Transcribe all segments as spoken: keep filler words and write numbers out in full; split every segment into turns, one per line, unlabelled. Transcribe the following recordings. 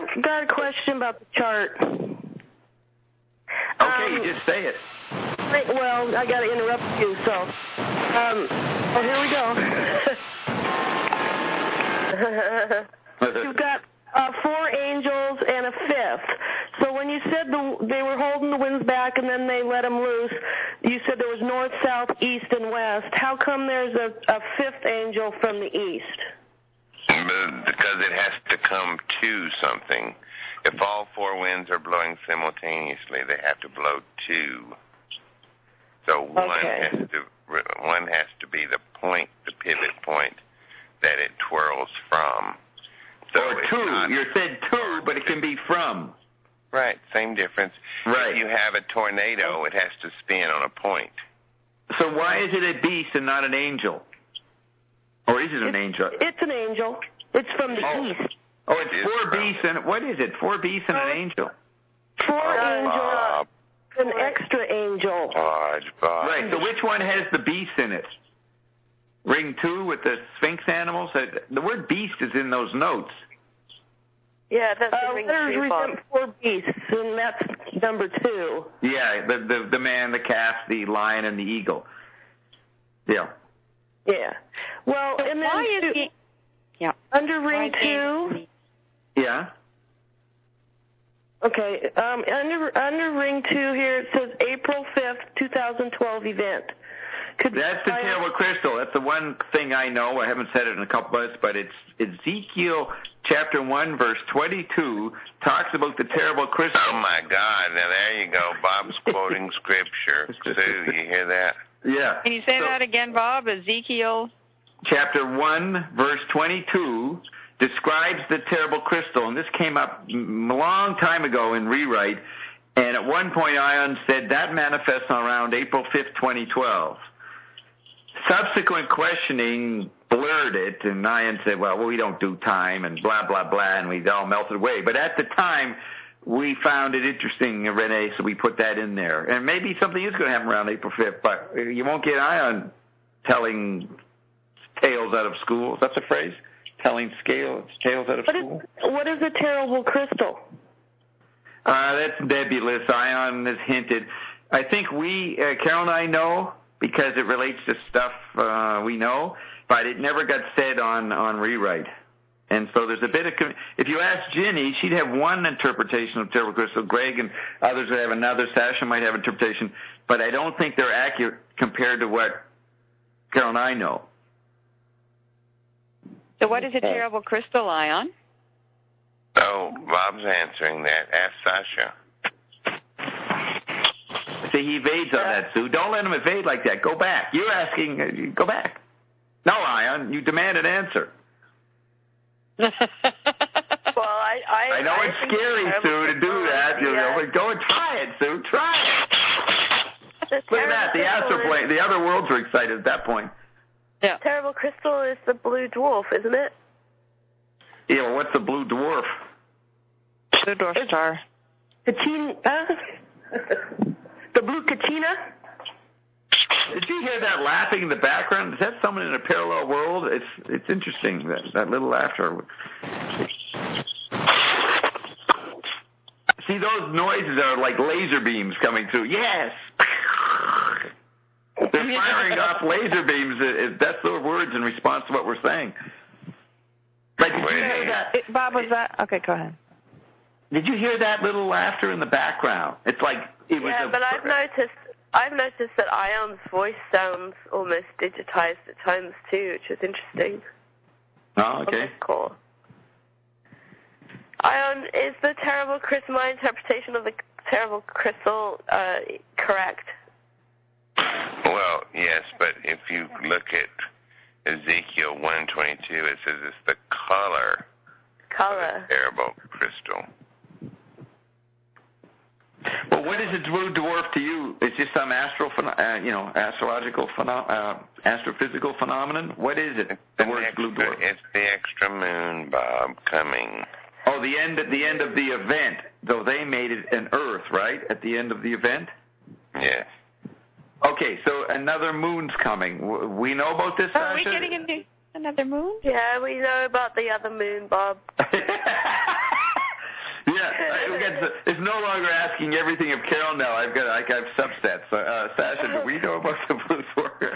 got a question about the chart.
Okay,
um,
you just say it.
Well, I got to interrupt you, so. Um, oh, here we go. You've got uh, four angels and a fifth. So when you said the, they were holding the winds back and then they let them loose, you said there was north, south, east, and west. How come there's a, a fifth angel from the east?
Because it has to come to something. If all four winds are blowing simultaneously, they have to blow two. So one
Okay.
has to one has to be the point, the pivot point that it twirls from. So
or
it's
two.
not,
You said two, but it can be from.
Right, same difference.
Right.
If you have a tornado, it has to spin on a point.
So why is it a beast and not an angel? Or is it an
It's,
angel?
it's an angel. It's from the
Oh.
east.
Oh, it's
It is
four
from-
beasts and what is it? Four beasts and an angel.
Four
Oh,
angels,
Bob.
an extra angel.
Dodge, Bob.
Right. So which one has the beast in it? Ring two with the Sphinx animals. Uh, The word beast is in those notes.
Yeah, that's
Uh,
the ring
letters
two, Bob.
represent four beasts, and that's number two.
Yeah, the the, the man, the calf, the lion, and the eagle. Yeah.
Yeah. Well,
So
and then
why is
two-
he? Yeah.
under ring
Why is
two.
he-
Yeah.
Okay. Um, under under ring two here it says April fifth, two thousand twelve event. Could
That's the
I-
terrible crystal. That's the one thing I know. I haven't said it in a couple months, but it's Ezekiel chapter one, verse twenty-two, talks about the terrible crystal.
Oh, my God. Now, there you go. Bob's quoting scripture. Sue, you hear that?
Yeah.
Can you say
So,
that again, Bob? Ezekiel.
Chapter one, verse twenty-two, describes the terrible crystal, and this came up a long time ago in Rewrite, and at one point Ion said that manifests around April fifth, twenty twelve. Subsequent questioning blurred it, and Ion said, well, we don't do time, and blah, blah, blah, and we all melted away. But at the time, we found it interesting, Renee, so we put that in there. And maybe something is going to happen around April fifth, but you won't get Ion telling tales out of school. Is that the phrase? Telling scale, tales out of
What is,
school?
what is a terrible crystal?
Uh, that's nebulous. Ion has hinted. I think we, uh, Carol and I know, because it relates to stuff uh, we know, but it never got said on, on Rewrite. And so there's a bit of, if you ask Ginny, she'd have one interpretation of terrible crystal. Greg and others would have another. Sasha might have interpretation, but I don't think they're accurate compared to what Carol and I know.
So what is a terrible crystal, Ion?
Oh, Bob's answering that. Ask Sasha.
See, he evades on that, Sue. Don't let him evade like that. Go back. You're asking, uh, go back. No, Ion, you demand an answer.
Well, I, I,
I know
I
it's
think
scary,
the
Sue, to do
terrible
that. You
crystal
know,
is
but go and try it, Sue. Try it.
the
Look at that. The
terrible
astral
crystal
plane, the other worlds are excited at that point.
Yeah.
is- Terrible crystal is the blue dwarf, isn't it?
Yeah, well, what's the blue dwarf?
Blue dwarf star.
Kachina? Uh, the blue Kachina?
Did you hear that laughing in the background? Is that someone in a parallel world? It's it's interesting, that, that little laughter. See, those noises are like laser beams coming through. Yes! They're firing off laser beams. That's their words in response to what we're saying. But did you hear that?
It- Bob, was that? Okay, go ahead.
Did you hear that little laughter in the background? It's like it was
Yeah,
a,
but I've noticed I've noticed that Ion's voice sounds almost digitized at times too, which is interesting.
Oh,
On
okay.
this call. Ion, is the terrible crystal, my interpretation of the terrible crystal, uh, correct?
Well, yes, but if you look at Ezekiel one twenty-two, it says it's the color
Color.
of the terrible crystal.
Well, what is a blue dwarf to you? Is just some astral, pheno- uh, you know, astrological, pheno- uh, astrophysical phenomenon? What is it? The
An
word
extra-
blue dwarf.
It's the extra moon, Bob, coming.
Oh, the end. The end of the event. Though they made it an Earth, right? At the end of the event.
Yes.
Okay, so another moon's coming. W- We know about this.
Are we
Sasha?
getting into another moon?
Yeah, we know about the other moon, Bob.
I get, it's no longer asking everything of Carol now. I've got, I have subsets. Uh, Sasha, do we know about the blue dwarf?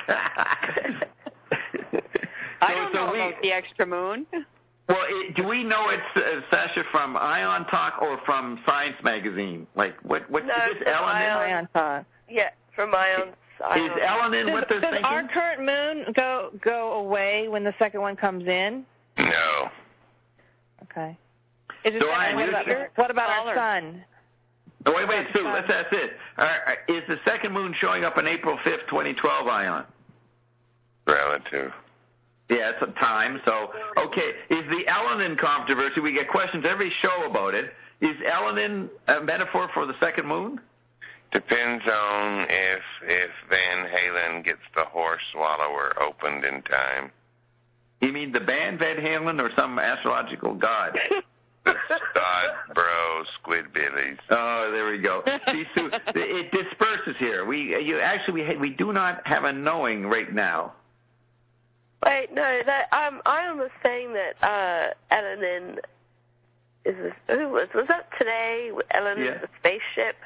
so,
I don't
so
know
we,
about the extra moon.
Well, it, do we know it's uh, Sasha from Ion Talk or from Science Magazine? Like, what? What
no,
is Ellen in?
Ion Talk.
Yeah, from Ion.
Is Ellen in
Does,
what they're
does
thinking?
our current moon go go away when the second one comes in?
No.
Okay. Is it
So I
what about, what about our sun?
Oh, wait, wait, Sue, let's ask this. Uh, is the second moon showing up on April fifth, twenty twelve, Ion?
Relative.
Yeah, it's a time. So, okay, is the Elenin controversy, we get questions every show about it, is Elenin a metaphor for the second moon?
Depends on if if Van Halen gets the horse swallower opened in time.
You mean the band Van Halen or some astrological god?
The Stott Bro Squidbillies.
Oh, there we go. See, Sue, it disperses here. We you actually we we do not have a knowing right now.
Wait, no, that um, I was saying that uh, Elenin is a, who was was that today? Elenin
Yeah.
the spaceship.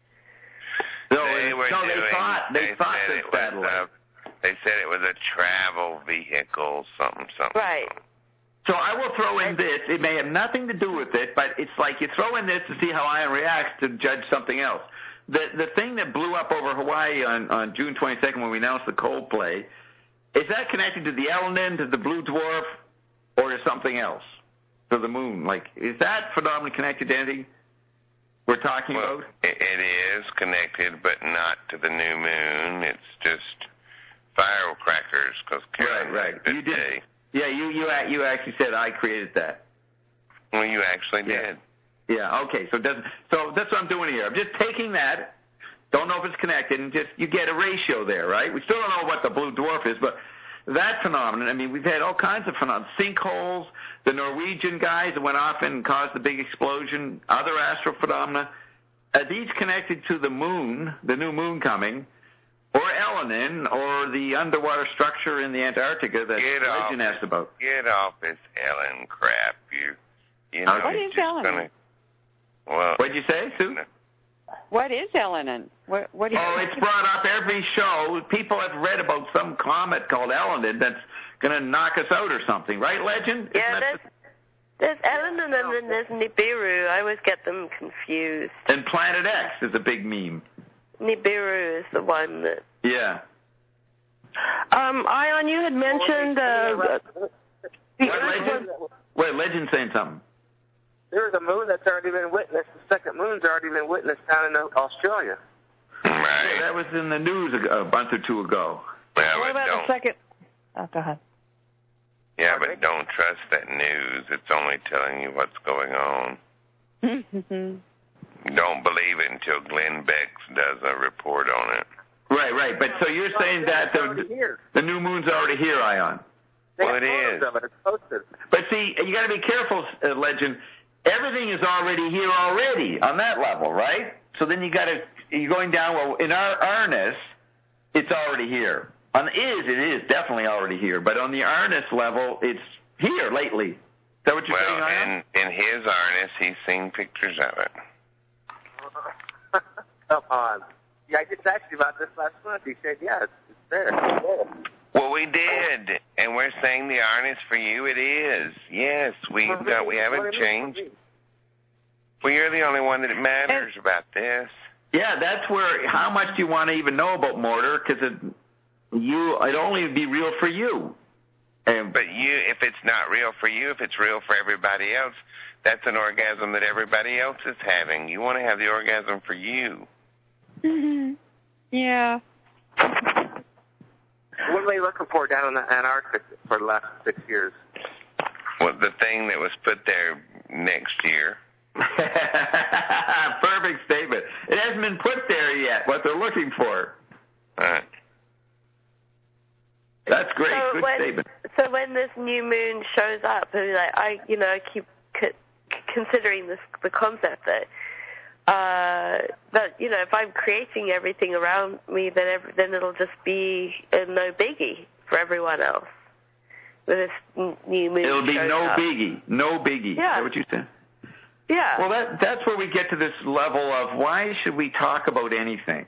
No,
they
it,
were
no,
doing,
they thought they,
they
thought
said
this
it was
satellite.
a, they said it was a travel vehicle, something, something.
Right.
So I will throw in this. It may have nothing to do with it, but it's like you throw in this to see how Ion reacts to judge something else. The the thing that blew up over Hawaii on, on June twenty-second when we announced the Coldplay, is that connected to the Elenin, to the blue dwarf, or to something else? To the moon? Like, is that phenomenon connected to anything we're talking
Well,
about?
it, it is connected, but not to the new moon. It's just firecrackers, because Karen
Right, right.
had a
You
good
did.
day.
Yeah, you you a- you actually said I created that.
Well, you actually
Yeah.
did.
Yeah. Okay. So it doesn't. So that's what I'm doing here. I'm just taking that. Don't know if it's connected, and just you get a ratio there, right? We still don't know what the blue dwarf is, but that phenomenon. I mean, we've had all kinds of phenomena. Sinkholes, the Norwegian guys that went off and caused the big explosion, other astro phenomena. Are these connected to the moon, the new moon coming, or Elenin, or the underwater structure in the Antarctica that
Get off
Legend asked about?
Get off this Ellen crap. You, you know,
What
you're
is
just
Ellen?
Gonna, well,
What'd you say, Sue?
What is Elenin? What, what do you
Oh, it's brought up every show. People have read about some comet called Elenin that's going to knock us out or something, right, Legend?
Yeah,
Isn't
there's
that
there's Elenin and then there's Nibiru. I always get them confused.
the- and Planet X is a big meme.
Nibiru is the one that.
Yeah.
Um, Ion, you had mentioned uh, the
What,
Earth
Legend?
was,
Wait, Legend saying something.
There's a moon that's already been witnessed. The second moon's already been witnessed down in Australia.
Yeah,
right.
that was in the news a, a month or two ago.
Yeah,
What
but
about
don't,
the second? Oh, go ahead.
yeah, but don't trust that news. It's only telling you what's going on. Don't believe it until Glenn Beck does a report on it.
Right, right. But so you're saying that
It's already
the,
here.
the new moon's already here, Ion.
They
Well,
have
it
photos
is.
of it. It's posted.
But see, you got to be careful, uh, Legend. Everything is already here already on that level, right? So then you got to you're going down. Well, in our Arnis, it's already here. On the is, it is definitely already here. But on the Arnis level, it's here lately. Is that what you're saying,
Well,
Ion?
in, in his Arnis, he's seen pictures of it.
Come on. Yeah, I just asked you about this last month. He said, yeah, it's, it's there.
Well, we did, and we're saying the Arnis for you. It is. Yes, we've got. We haven't changed. Well, you're the only one that it matters about this.
Yeah, that's where. How much do you want to even know about Mortar? Because it, you, it'd only be real for you. And
But you, if it's not real for you, if it's real for everybody else, that's an orgasm that everybody else is having. You want to have the orgasm for you.
Mm-hmm. Yeah.
What are they looking for down in the Antarctic for the last six years?
Well, the thing that was put there next year.
perfect statement. It hasn't been put there yet. What they're looking for.
Uh,
That's great.
So
Good
when,
statement.
so when this new moon shows up, and like I, you know, I keep c- considering this the concept that, uh, that you know, if I'm creating everything around me, then every, then it'll just be a no biggie for everyone else. When this n- new moon
It'll be
shows
no
up.
biggie. No biggie.
Yeah.
Is that what you said?
Yeah.
Well, that that's where we get to this level of why should we talk about anything?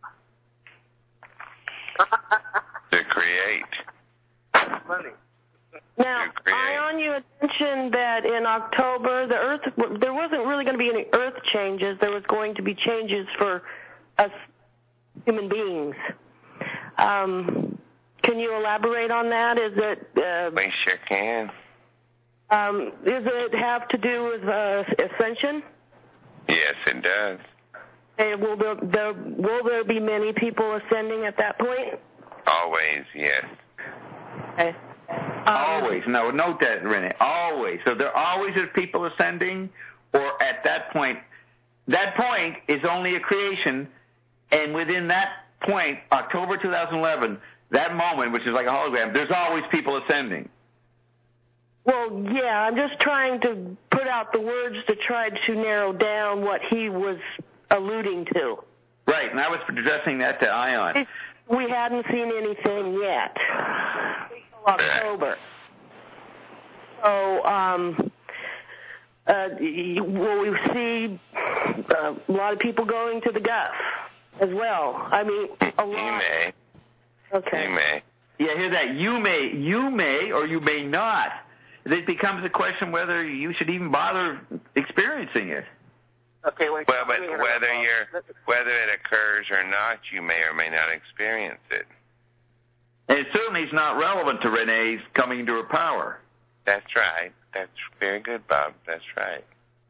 To create.
Funny.
Now,
To create.
Ion, you had mentioned that in October, the Earth, there wasn't really going to be any Earth changes. There was going to be changes for us human beings. Um, can you elaborate on that? Is it? Uh,
We sure can.
um, does it have to do with uh, ascension?
Yes, it does.
And will there, there will there be many people ascending at that point?
Always, yes.
Okay. Um,
Always. No, note that, Renee. Always. So there always is people ascending, or at that point, that point is only a creation, and within that point, October two thousand eleven, that moment, which is like a hologram, there's always people ascending.
Well, yeah, I'm just trying to put out the words to try to narrow down what he was alluding to.
Right, and I was addressing that to Ion.
We hadn't seen anything yet until October. So, um, uh, will we see uh, a lot of people going to the Gulf as well? I mean, a lot.
You may.
Okay.
You may.
Yeah, hear that. You may, you may, or you may not. It becomes a question whether you should even bother experiencing it.
Okay, wait.
Well, but whether you're whether it occurs or not, you may or may not experience it.
And it certainly is not relevant to Renee's coming into her power.
That's right. That's very good, Bob. That's right.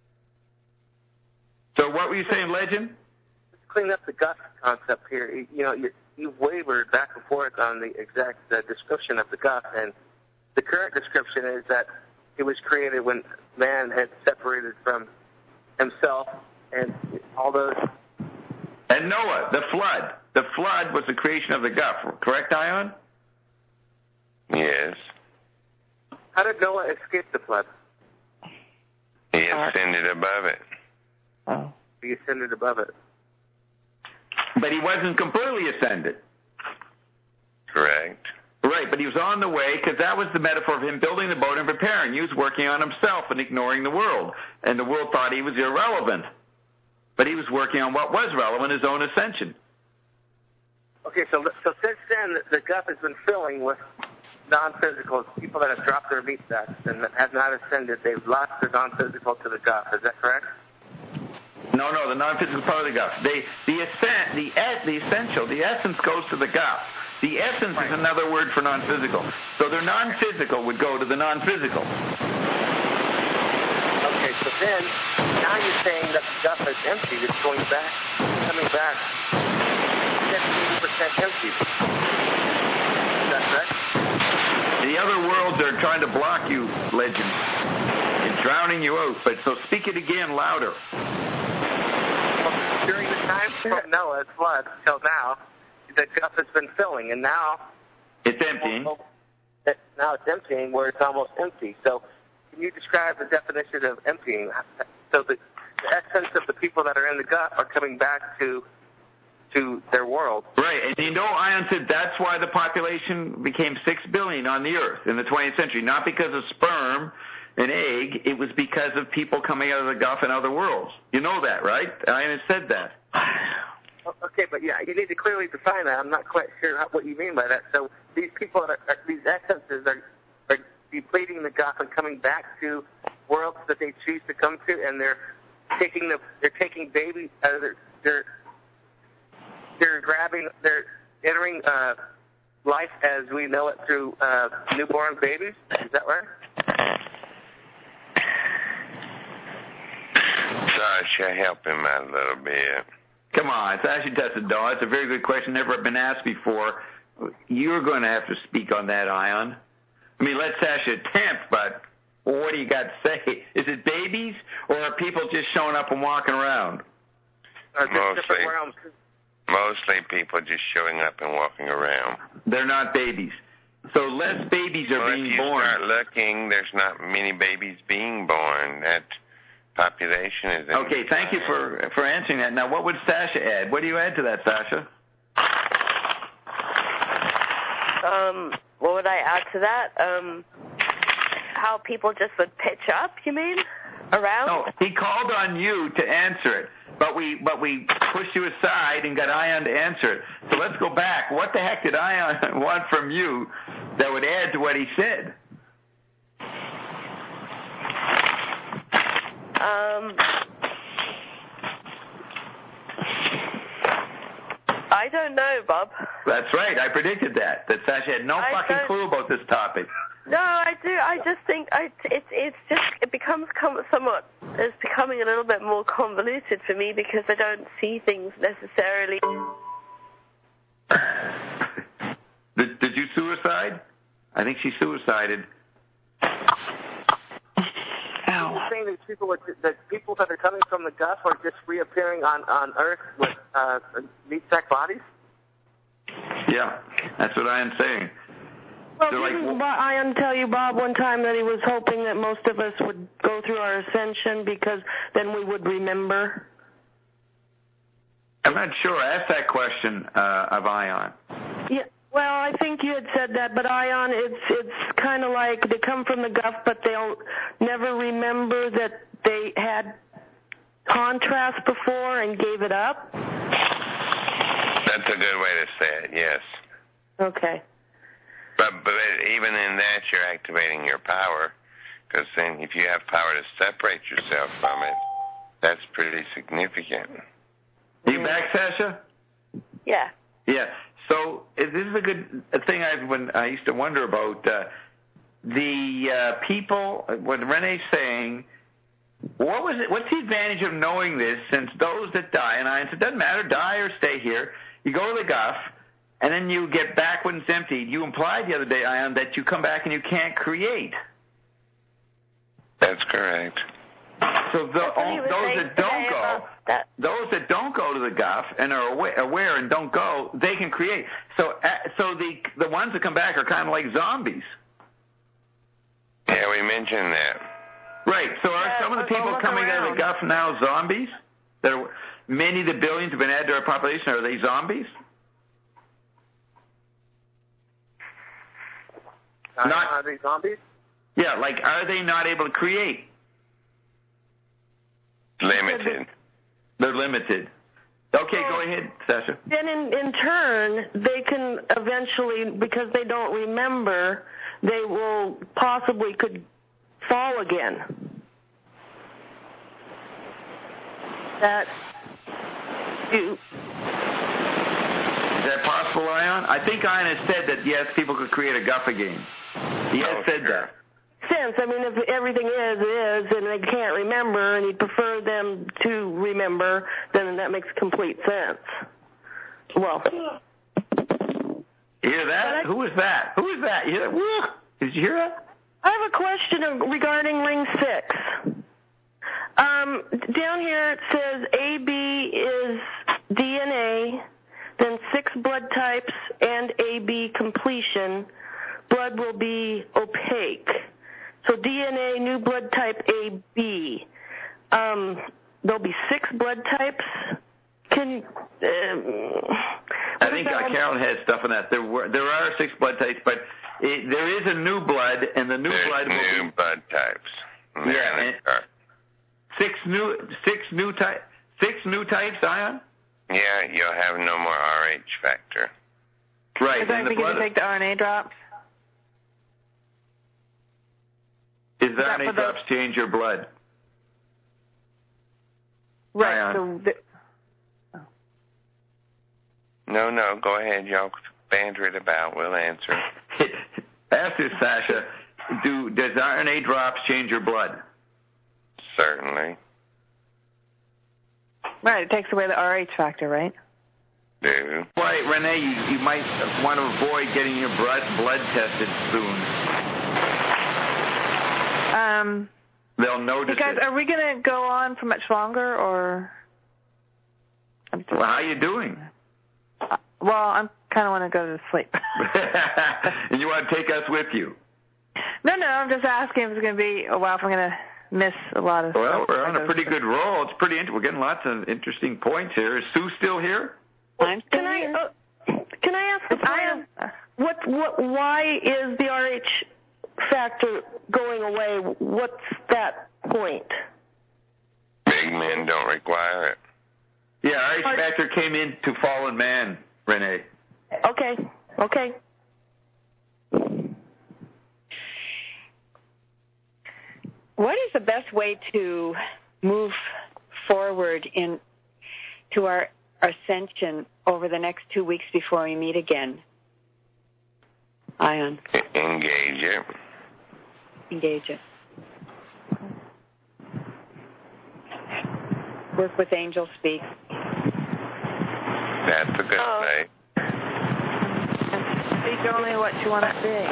So what were you saying, Legend?
Let's clean up the Gulf concept here. You, you know, you, you've wavered back and forth on the exact uh, description of the Gulf, and the current description is that it was created when man had separated from himself and all those.
And Noah, the flood. The flood was the creation of the Gulf, correct, Ion?
Yes.
How did Noah escape the flood?
He ascended above it.
Oh.
He ascended above it.
But he wasn't completely ascended.
Correct.
Right, but he was on the way because that was the metaphor of him building the boat and preparing. He was working on himself and ignoring the world. And the world thought he was irrelevant. But he was working on what was relevant, his own ascension.
Okay, so so since then, the Gulf has been filling with non-physical people that have dropped their meat sacks and have not ascended. They've lost their non-physical to the Gulf. Is that correct?
No, no, the non-physical part of the Gulf. They, the, ascent, the, the essential, the essence goes to the Gulf. The essence is another word for non-physical. So their non-physical would go to the non-physical.
Okay, so then, now you're saying that the Gulf is empty. It's going back, coming back, eighty percent empty. Is that correct?
The other worlds are trying to block you, Legend. It's drowning you out. But so speak it again louder.
Well, during the time from Noah's flood till now, the Gulf has been filling, and now
It's emptying.
it, now it's emptying where it's almost empty. So can you describe the definition of emptying? So the, the essence of the people that are in the Gulf are coming back to to their world.
Right, and you know, Ion said that's why the population became six billion on the Earth in the twentieth century, not because of sperm and egg. It was because of people coming out of the Gulf and other worlds. You know that, right? Ion said that.
Okay, but yeah, you need to clearly define that. I'm not quite sure how, what you mean by that. So these people, are, are, these essences are, are depleting the Gulf and coming back to worlds that they choose to come to, and they're taking the they're taking babies. Uh, they're, they're they're grabbing. They're entering uh, life as we know it through uh, newborn babies. Is that right?
Sasha, help him out a little bit.
Come on, it's actually tested, Dawn. It's a very good question, never been asked before. You're going to have to speak on that, Ion. I mean, let Sasha attempt, but what do you got to say? Is it babies, or are people just showing up and walking around?
Or just
Mostly.
different realms?
Mostly people just showing up and walking around.
They're not babies. So less babies are
Well, if
being
you
born.
start looking, there's not many babies being born. That population is... in
Okay, thank you for for answering that. Now, what would Sasha add? What do you add to that, Sasha?
Um, what would I add to that? Um, how people just would pitch up, you mean? around.
No, he called on you to answer it, but we but we pushed you aside and got Ion to answer it. So let's go back. What the heck did Ion want from you that would add to what he said?
Um, I don't know, Bob.
That's right. I predicted that. That Sasha had no
I
fucking
don't-
clue about this topic.
No, I do. I just think I, it's it's just it becomes com- somewhat it's becoming a little bit more convoluted for me because I don't see things necessarily.
did, did you suicide? I think she suicided.
Are you saying that people are, that people that are coming from the Gulf are just reappearing on, on Earth with uh, meat sack bodies?
Yeah, that's what I am saying.
Well,
They're like,
didn't
well-
Ion tell you, Bob, one time that he was hoping that most of us would go through our ascension because then we would remember?
I'm not sure. I asked that question uh, of Ion.
Yeah. Well, I think you had said that, but Ion, it's it's kind of like they come from the Gulf, but they'll never remember that they had contrast before and gave it up.
That's a good way to say it, yes.
Okay.
But, but even in that, you're activating your power, because then if you have power to separate yourself from it, that's pretty significant.
Are you back, Sasha?
Yeah.
Yeah. So uh, this is a good thing I've when I used to wonder about uh, the uh, people. What Renee's saying. What was it? What's the advantage of knowing this? Since those that die, and I said, it doesn't matter, die or stay here. You go to the Gulf, and then you get back when it's empty. You implied the other day, Ion, that you come back and you can't create.
That's correct.
So the,
That's what he was
those
saying
that don't
today
go,
about that.
those that don't go to the Gulf and are aware, aware and don't go, they can create. So, uh, so the the ones that come back are kind of like zombies.
Yeah, we mentioned that.
Right. So are
Yeah,
some of the
let's all
people
look
coming out of the
around.
Gulf now zombies? That are, many of the billions have been added to our population. Are they zombies?
Are,
Not-
are they zombies?
Yeah. Like, are they not able to create?
Limited.
They're limited. Okay, go ahead, Sasha.
Then in, in turn, they can eventually, because they don't remember, they will possibly could fall again. That you.
Is that possible, Ion? I think Ion has said that, yes, people could create a Gulf again. He has
Oh,
said
sure.
that.
Sense. I mean, if everything is, is, and they can't remember, and he'd prefer them to remember, then that makes complete sense. Well,
You hear that?
But I-
Who is that? Who is that? You hear that? Woo! Did you hear that?
I have a question regarding ring six. Um, down here it says A B is D N A, then six blood types and A B completion. Blood will be opaque. So D N A, new blood type A B. Um, there'll be six blood types. Can um,
I think uh, Carolyn has stuff on that. There were there are six blood types, but it, there is a new blood, and the new
There's
blood will
new
be
blood types. And they're
Yeah,
in the
and-
chart.
six new six new type six new types. Ion.
Yeah, you'll have no more R H factor.
Right.
Is that
and the
because
blood
you take the R N A drops?
is
that
that
for
any
the-
drops change your blood?
Right.
Ion.
So the,
No, no, go ahead. Y'all banter it about. We'll answer.
Ask this, Sasha. Do does R N A drops change your blood?
Certainly.
right. It takes away the R H factor, right?
Do.
Why, Renee, you, you might want to avoid getting your blood blood tested soon.
Um,
They'll notice
because
it.
are we going to go on for much longer, or?
Well, how you doing?
Uh, well, I'm kind of want to go to sleep.
And you want to take us with you?
No, no, I'm just asking if it's going to be a while, if I'm going to miss a lot of
Well,
stuff.
we're on
I
a
go
pretty
to-
good roll. It's pretty. Int- we're getting lots of interesting points here. Is Sue still here?
I'm still
Can I
here.
uh, can I ask the
I
point
am.
of what what why is the R H factor going away? What's that point?
big men don't require it.
Yeah, our H factor came into fallen man, Renee.
Okay, okay.
What is the best way to move forward in to our ascension over the next two weeks before we meet again? Ion.
Engage it.
Engage it. Work with angel speak.
That's a good
Oh.
way.
Speak only what you want to say.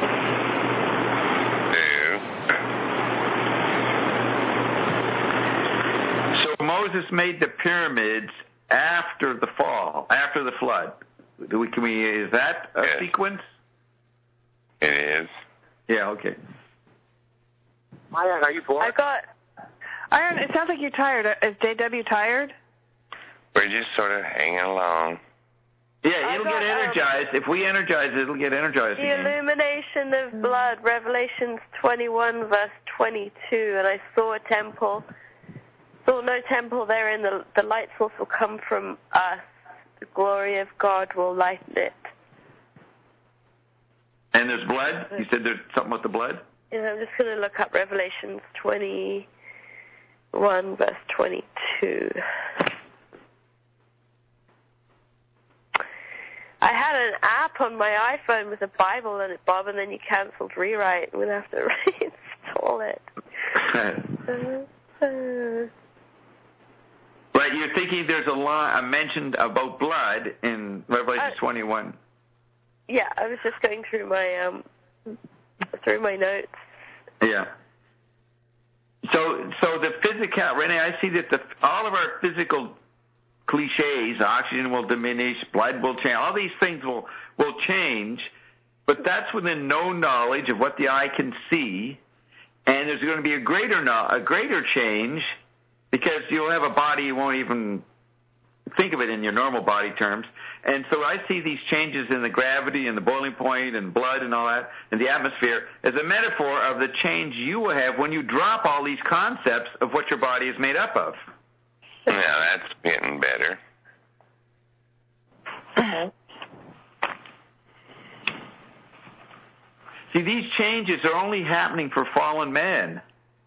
Do.
So Moses made the pyramids after the fall, after the flood. Do we, can we, is that a
Yes.
sequence?
It is.
Yeah, okay.
Ion, are you bored?
I got. Iron, it sounds like you're tired. Is J W tired?
We're just sort of hanging along.
Yeah,
I
it'll
got,
get energized. Um, if we energize it, it'll get energized
The
again.
illumination of blood, Revelations twenty-one, verse twenty-two, and I saw a temple. Saw no temple therein. The, the light source will come from us. The glory of God will lighten it.
And there's blood? You said there's something with the blood?
Yeah, I'm just going to look up Revelations twenty-one, verse twenty-two. I had an app on my iPhone with a Bible in it, Bob, and then you cancelled rewrite. I'm going to have to reinstall it.
But you're thinking there's a line mentioned about blood in Revelation
Uh,
twenty-one.
Yeah, I was just going through my um through my notes.
Yeah. So, so the physical, Renee, I see that the all of our physical cliches, oxygen will diminish, blood will change, all these things will will change, but that's within no knowledge of what the eye can see, and there's going to be a greater no, a greater change because you'll have a body you won't even think of it in your normal body terms. And so I see these changes in the gravity and the boiling point and blood and all that and the atmosphere as a metaphor of the change you will have when you drop all these concepts of what your body is made up of.
Now that's getting better.
See, these changes are only happening for fallen man.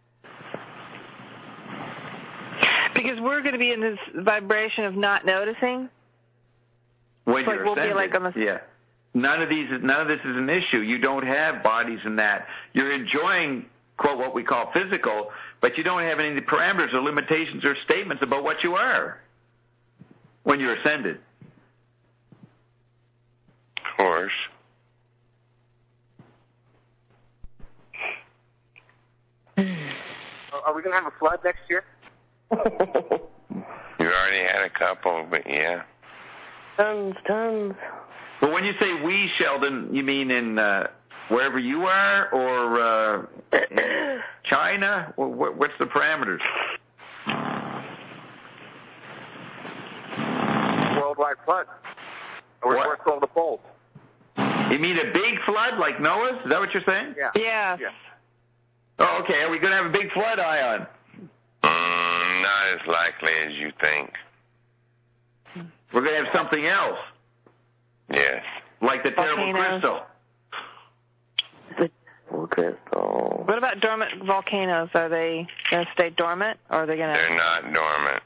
Because we're going to be in this vibration of not noticing.
When
Like
you're
we'll be
ascended.
like on the-
Yeah. None of these, none of this is an issue. You don't have bodies in that. You're enjoying, quote, what we call physical, but you don't have any parameters or limitations or statements about what you are when you're ascended.
Of course.
Are we going to have a flood next year?
You already had a couple, but yeah.
Tons, tons.
But when you say we, Sheldon, you mean in uh, wherever you are or uh, in China? Or what, what's the parameters?
Worldwide flood. We're
What?
worth all the poles.
You mean a big flood like Noah's? Is that what you're saying?
Yeah.
Yes.
Yeah.
Oh, okay. Are we going to have a big flood, Ion?
Mm, not as likely as you think.
We're going to have something else,
Yes.
like the terrible
Volcanoes.
crystal.
Crystal.
What about dormant volcanoes? Are they going to stay dormant, or are they going to?
They're not dormant.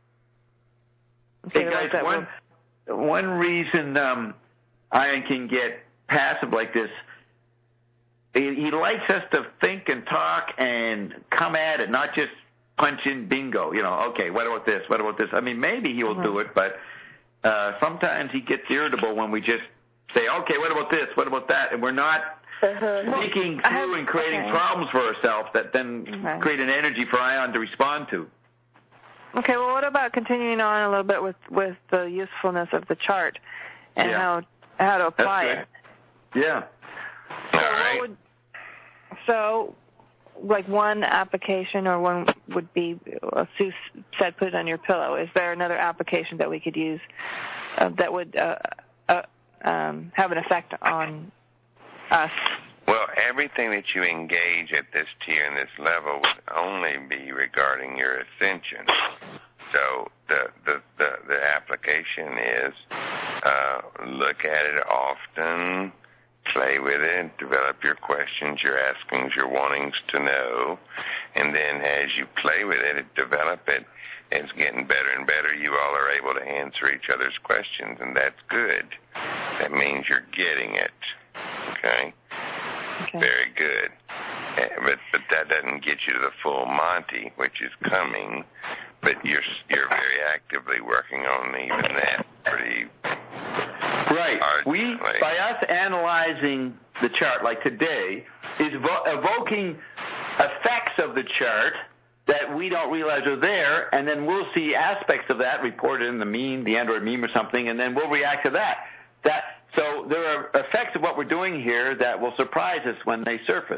Hey, guys, one, one reason um, Ion can get passive like this, he, he likes us to think and talk and come at it, not just punch in bingo. You know, okay, what about this? What about this? I mean, maybe he will do it, but uh, sometimes he gets irritable when we just say, okay, what about this? What about that? And we're not thinking
I
through
have-
and creating
okay.
problems for ourselves that then
Okay.
create an energy for Ion to respond to.
Okay, well, what about continuing on a little bit with, with the usefulness of the chart and
Yeah.
how how to apply
That's
it?
good. Yeah.
All
So,
right.
what would, so, like one application or one would be, uh, Sue said, put it on your pillow. Is there another application that we could use uh, that would uh, uh, um, have an effect on us
Well, everything that you engage at this tier and this level would only be regarding your ascension. So the the, the, the application is uh, look at it often, play with it, develop your questions, your askings, your wantings to know, and then as you play with it, develop it, it's getting better and better. You all are able to answer each other's questions, and that's good. That means you're getting it. Okay? Okay. Very good. But but that doesn't get you to the full Monty, which is coming. But you're you're very actively working on even that pretty
right. We by us analyzing the chart like today is vo- evoking effects of the chart that we don't realize are there, and then we'll see aspects of that reported in the meme, the Android meme or something, and then we'll react to that. That so there are effects of what we're doing here that will surprise us when they surface.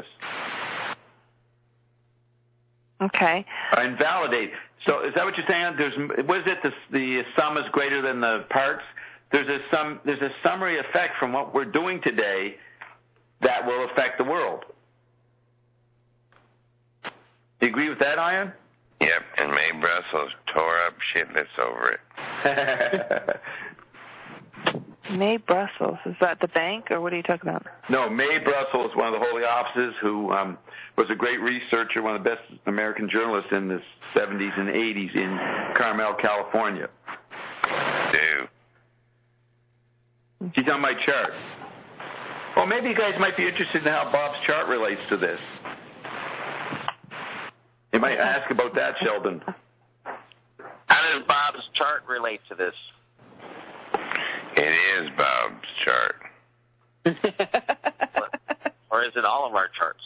Okay.
And validate. So is that what you're saying? There's what is it? The, the sum is greater than the parts. There's a sum. There's a summary effect from what we're doing today that will affect the world. Do you agree with that, Ian?
Yep. And May Brussels tore up shitless over it.
May Brussels, is that the bank, or what are you talking about?
No, May Brussels is one of the holy offices who um, was a great researcher, one of the best American journalists in the seventies and eighties in Carmel, California.
Do.
She's on my chart. Well, maybe you guys might be interested in how Bob's chart relates to this. You might ask about that, Sheldon.
How does Bob's chart relate to this?
It is Bob's chart.
Or is it all of our charts?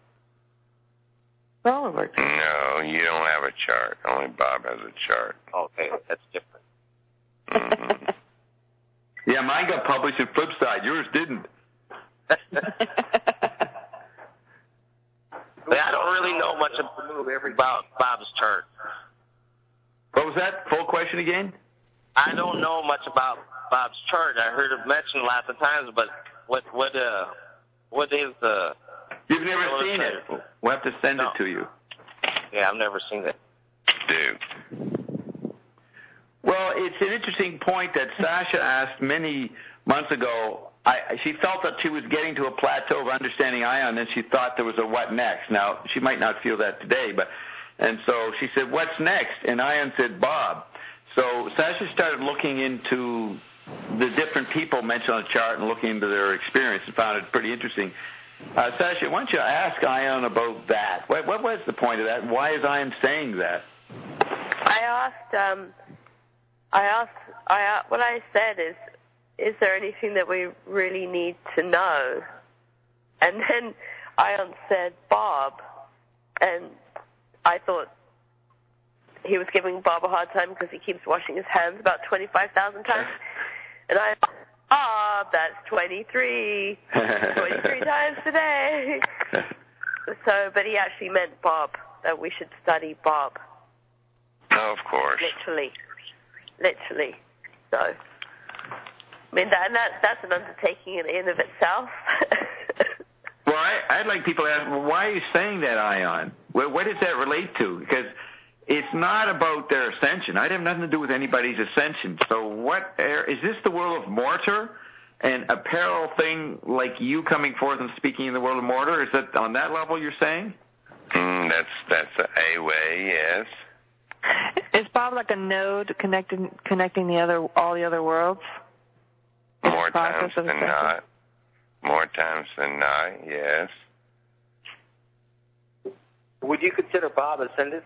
All of our charts.
No, you don't have a chart. Only Bob has a chart.
Okay, that's different.
Mm-hmm.
Yeah, mine got published in Flipside. Yours didn't.
I don't really know much about Bob's chart.
What was that? Full question again?
I don't know much about Bob's chart. I heard it mentioned lots of times, but what what uh what is the?
You've never seen it. We'll have to send no. it to you.
Yeah, I've never seen it.
Dude.
Well, it's an interesting point that Sasha asked many months ago. I, she felt that she was getting to a plateau of understanding Ion, and she thought there was a what next. Now, she might not feel that today, but and so she said, "What's next?" And Ion said, "Bob." So Sasha started looking into the different people mentioned on the chart and looking into their experience and found it pretty interesting. Uh, Sasha, why don't you ask Ion about that? What, what was the point of that? Why is Ion saying that?
I asked, um, I asked, I, what I said is, is there anything that we really need to know? And then Ion said, Bob, and I thought he was giving Bob a hard time because he keeps washing his hands about twenty-five thousand times. And I thought, Bob, that's twenty-three, twenty-three times today. So, but he actually meant Bob, that we should study Bob.
Oh, of course.
Literally. Literally. So, I mean, that, and that, that's an undertaking in and of itself.
Well, I, I'd like people to ask, well, why are you saying that, Ion? Well, what does that relate to? Because it's not about their ascension. I have nothing to do with anybody's ascension. So what is this the world of Mortar and a parallel thing like you coming forth and speaking in the world of Mortar? Is that on that level you're saying?
Mm, that's that's a way, yes.
Is Bob like a node connecting connecting the other all the other worlds?
More times than not. More times than not, yes.
Would you consider Bob ascended?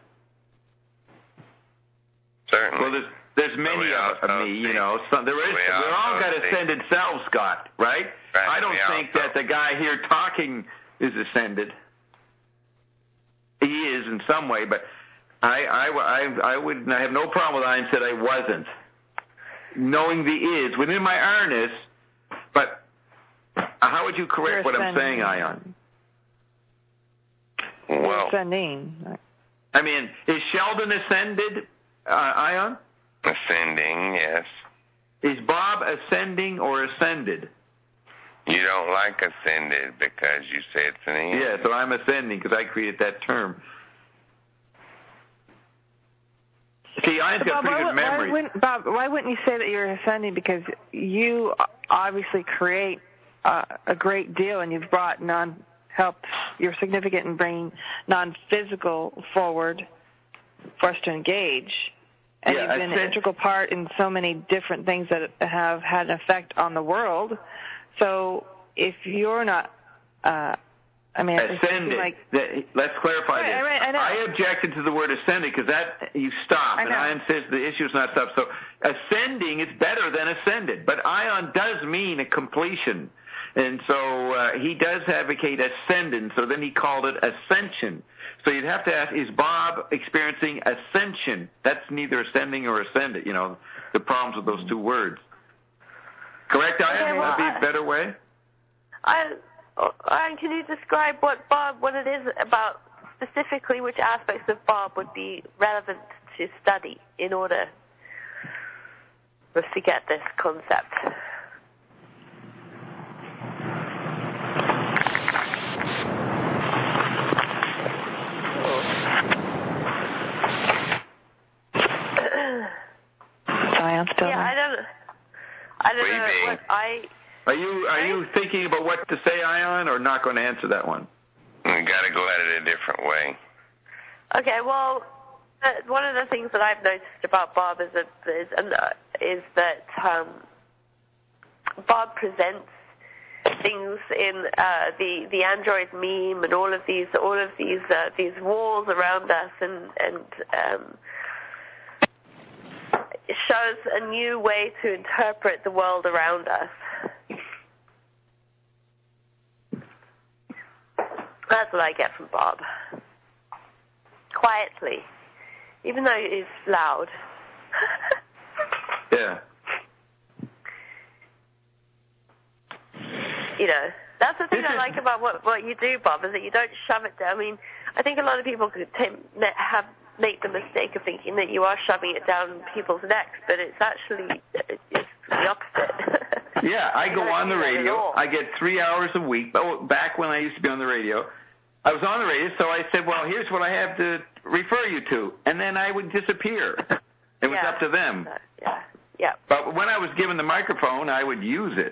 Certainly.
Well, there's, there's many of, of me, you know. Some, there is, we're all got ascended selves, Scott, right?
right
I don't think that the guy here talking is ascended. He is in some way, but I, I, I, I would I have no problem with Ian said I wasn't. Knowing the is within my awareness, but how would you correct what I'm saying, Ion?
Well,
ascending.
I mean, is Sheldon ascended, uh, Ion?
Ascending, yes.
Is Bob ascending or ascended?
You don't like ascended because you say it's an end.
Yeah, so I'm ascending because I created that term. See, I've got
Bob,
pretty
why,
good memory.
Why wouldn't, Bob, why wouldn't you say that you're ascending? Because you obviously create uh, a great deal, and you've brought non helped. You're significant in bringing non-physical forward for us to engage, and
yeah,
you've been an integral part in so many different things that have had an effect on the world. So if you're not, uh, I mean,
ascended.
Like,
let's clarify
right,
this.
Right, I, know.
I objected to the word ascending because that you stop, and Ion says the issue is not stop. So ascending is better than ascended, but Ion does mean a completion, and so uh, he does advocate ascendant. So then he called it ascension. So you'd have to ask: is Bob experiencing ascension? That's neither ascending or ascended. You know the problems with those two words. Correct, Ion?
Okay, well,
Would that be
I,
a better way?
I. And can you describe what Bob, what it is about specifically, which aspects of Bob would be relevant to study in order for us to get this concept?
Ion still
yeah, I don't. I don't know what I.
Are you are you thinking about what to say, Ion, or not going to answer that one?
We got to go at it a different way.
Okay, well, uh, one of the things that I've noticed about Bob is that is, uh, is that um, Bob presents things in uh, the the Android meme and all of these all of these uh, these walls around us, and and um, it shows a new way to interpret the world around us. That's what I get from Bob. Quietly. Even though he's loud.
Yeah.
You know, that's the thing
This
I
is...
like about what, what you do, Bob, is that you don't shove it down. I mean, I think a lot of people could take, have make the mistake of thinking that you are shoving it down people's necks, but it's actually it's the opposite.
Yeah, I go on the radio. I get three hours a week. Oh, back when I used to be on the radio, I was on the radio, so I said, well, here's what I have to refer you to. And then I would disappear. It was
yeah.
up to them.
Yeah, yeah.
But when I was given the microphone, I would use it.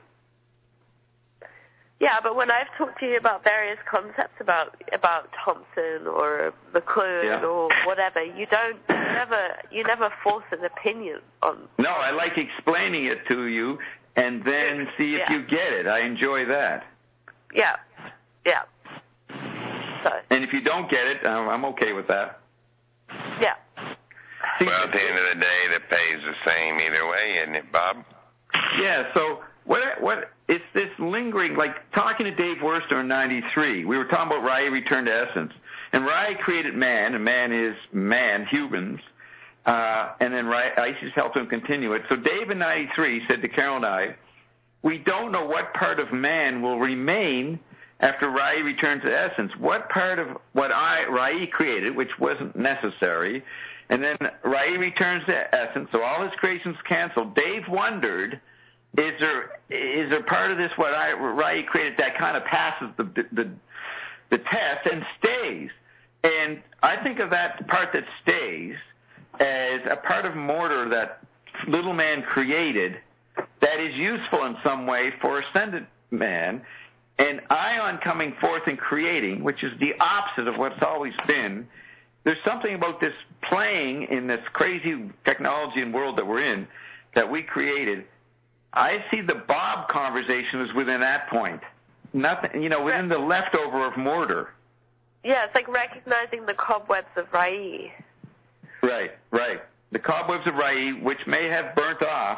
Yeah, but when I've talked to you about various concepts about about Thompson or McLuhan
yeah.
or whatever, you don't you never you never force an opinion on.
No, I like explaining it to you and then see if
yeah.
you get it. I enjoy that.
Yeah, yeah. So.
And if you don't get it, I'm okay with that.
Yeah.
See,
well, at the end of the day, the pay's the same either way, isn't it, Bob?
Yeah. So what? What? It's this lingering, like talking to Dave Worster in ninety-three. We were talking about Rai Return to Essence, and Rai created man, and man is man, humans, uh, and then Rai, Isis helped him continue it. So Dave in ninety-three said to Carol and I, we don't know what part of man will remain after Rai returns to essence. What part of what I Rai created, which wasn't necessary, and then Rai returns to essence, so all his creations canceled. Dave wondered, is there is there part of this what I Rai created that kind of passes the the the test and stays? And I think of that part that stays as a part of mortar that little man created that is useful in some way for ascended man. And Ion coming forth and creating, which is the opposite of what's always been, there's something about this playing in this crazy technology and world that we're in that we created. I see the Bob conversation is within that point. Nothing, you know, within the leftover of mortar.
Yeah, it's like recognizing the cobwebs of Rai.
Right, right. The cobwebs of Rai, which may have burnt off.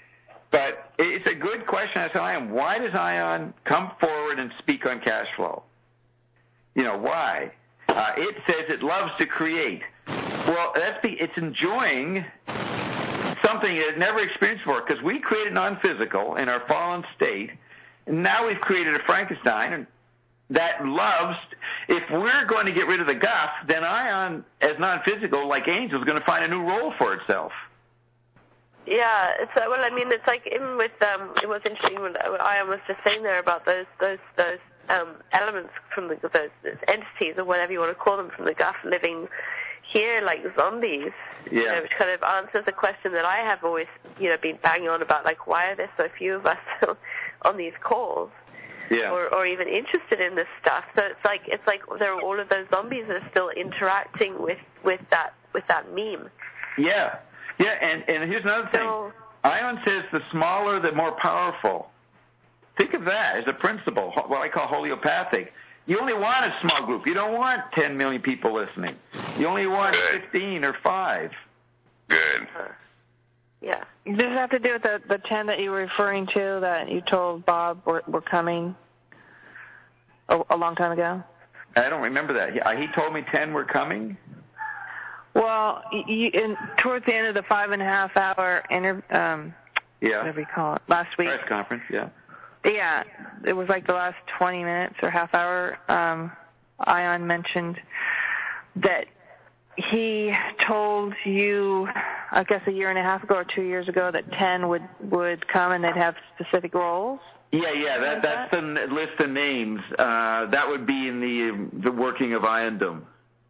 But it's a good question as to Ion. Why does Ion come forward and speak on cash flow? You know, why? Uh, it says it loves to create. Well, that's the, it's enjoying something it never experienced before, because we created non-physical in our fallen state, and now we've created a Frankenstein that loves. If we're going to get rid of the guff, then Ion, as non-physical, like angel, is going to find a new role for itself.
Yeah, it's uh, well, I mean, it's like even with um, it was interesting when I was just saying there about those those those um, elements from the those, those entities or whatever you want to call them from the Guff living here like zombies.
Yeah.
You know, which kind of answers the question that I have always you know been banging on about, like why are there so few of us on these calls?
Yeah.
Or, or even interested in this stuff. So it's like it's like there are all of those zombies that are still interacting with, with that with that meme.
Yeah. Yeah, and, and here's another thing.
So,
Ion says the smaller, the more powerful. Think of that as a principle, what I call homeopathic. You only want a small group. You don't want ten million people listening. You only want
Good.
fifteen or five.
Good.
uh, yeah.
Does it have to do with the, the ten that you were referring to that you told Bob were, were coming a, a long time ago?
I don't remember that. He, he told me ten were coming?
Well, you, in, towards the end of the five and a half hour interview, um,
Yeah.
whatever you call it, last week.
Press conference, yeah.
Yeah, it was like the last twenty minutes or half hour. Um, Ion mentioned that he told you, I guess a year and a half ago or two years ago, that ten would, would come and they'd have specific roles.
Yeah, yeah, that, that's the list of names. Uh, that would be in the the working of Iondom.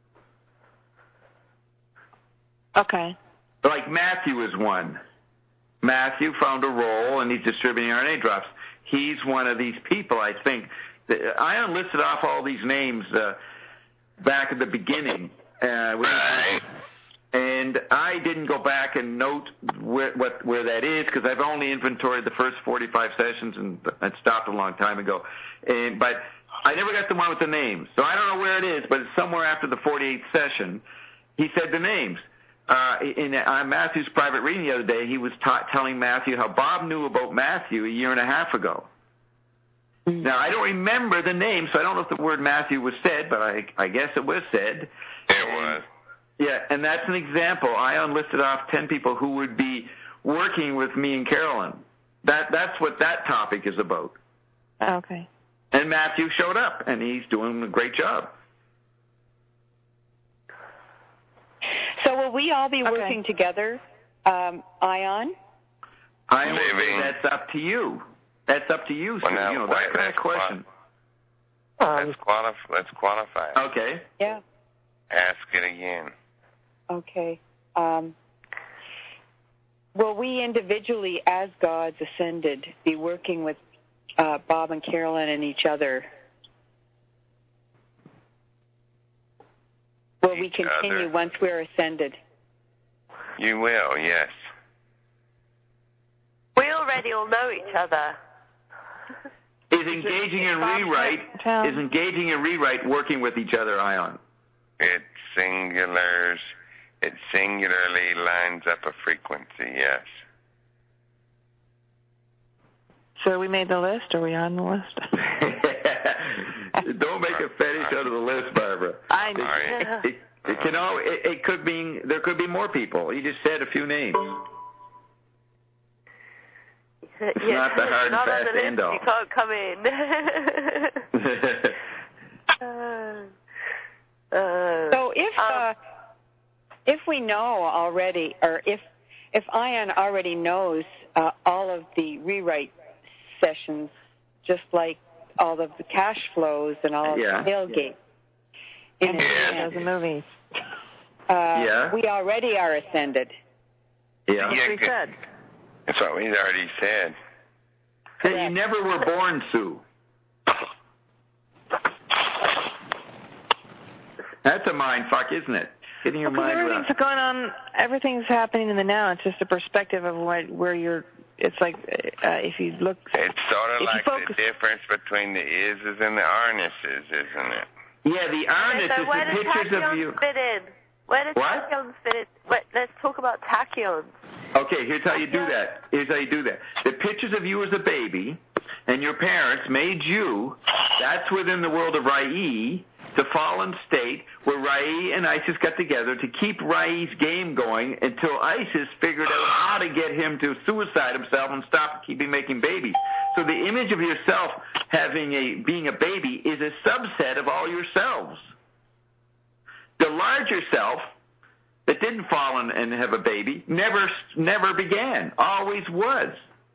Okay.
Like Matthew is one. Matthew found a role, and he's distributing R N A drops. He's one of these people, I think. Ion listed off all these names uh, back at the beginning. Uh,
Right.
And I didn't go back and note where, what, where that is because I've only inventoried the first forty-five sessions and, and stopped a long time ago. And, but I never got the one with the names. So I don't know where it is, but it's somewhere after the forty-eighth session. He said the names. Uh, in uh, Matthew's private reading the other day, he was ta- telling Matthew how Bob knew about Matthew a year and a half ago. Mm-hmm. Now, I don't remember the name, so I don't know if the word Matthew was said, but I, I guess it was said.
It was.
Yeah, and that's an example. Ion listed off ten people who would be working with me and Carolyn. That That's what that topic is about.
Okay.
And Matthew showed up, and he's doing a great job.
So will we all be
Okay.
working together, um, Ion?
I
Maybe.
That's up to you. That's up to you,
Well,
Sue.
now,
You know,
wait,
that kind of
let's
question.
Let's, qualify, let's qualify it.
Okay.
Yeah.
Ask it again.
Okay. Um, will we individually, as gods ascended, be working with uh, Bob and Carolyn and each other? Will we
Each
continue
other.
once we're ascended?
You will, yes.
We already all know each other.
Is engaging in rewrite, is engaging in rewrite working with each other, Ion?
It singulars, it singularly lines up a frequency, yes.
So we made the list? Are we on the list?
Don't make a fetish out of the list, Barbara.
I
It,
Sorry.
it, it, you know, it, it could mean there could be more people. You just said a few names. It's
yes,
not the hard and
not on
fast
the list,
end all.
you can't come in. uh, uh,
So if
um,
uh, if we know already, or if if Ion already knows uh, all of the rewrite sessions, just like all of the cash flows and all of
Yeah.
the tailgate, in
Yeah.
Those movies.
uh,
Yeah.
we already are ascended.
Yeah.
That's what we said.
That's what we already said.
Hey, you never were born, Sue. That's a mind fuck, isn't it? Getting your
Because
mind
everything's
wrapped.
going on, everything's happening in the now. It's just a perspective of what, where you're, it's like uh, if you look.
It's sort of
If you
like
focus-
the difference between the ises and the arnesses, isn't it?
Yeah, the honest
so
is
where
the
does
pictures of
tachyons
you.
fit in? Where does
What?
tachyons fit in? Wait, let's talk about tachyons.
Okay, here's how you do that. Here's how you do that. The pictures of you as a baby and your parents made you, that's within the world of Rai, the fallen state where Rai and Isis got together to keep Rai's game going until Isis figured out how to get him to suicide himself and stop keeping making babies. So the image of yourself having a being a baby is a subset of all yourselves. The larger self that didn't fall and, and have a baby never never began, always was.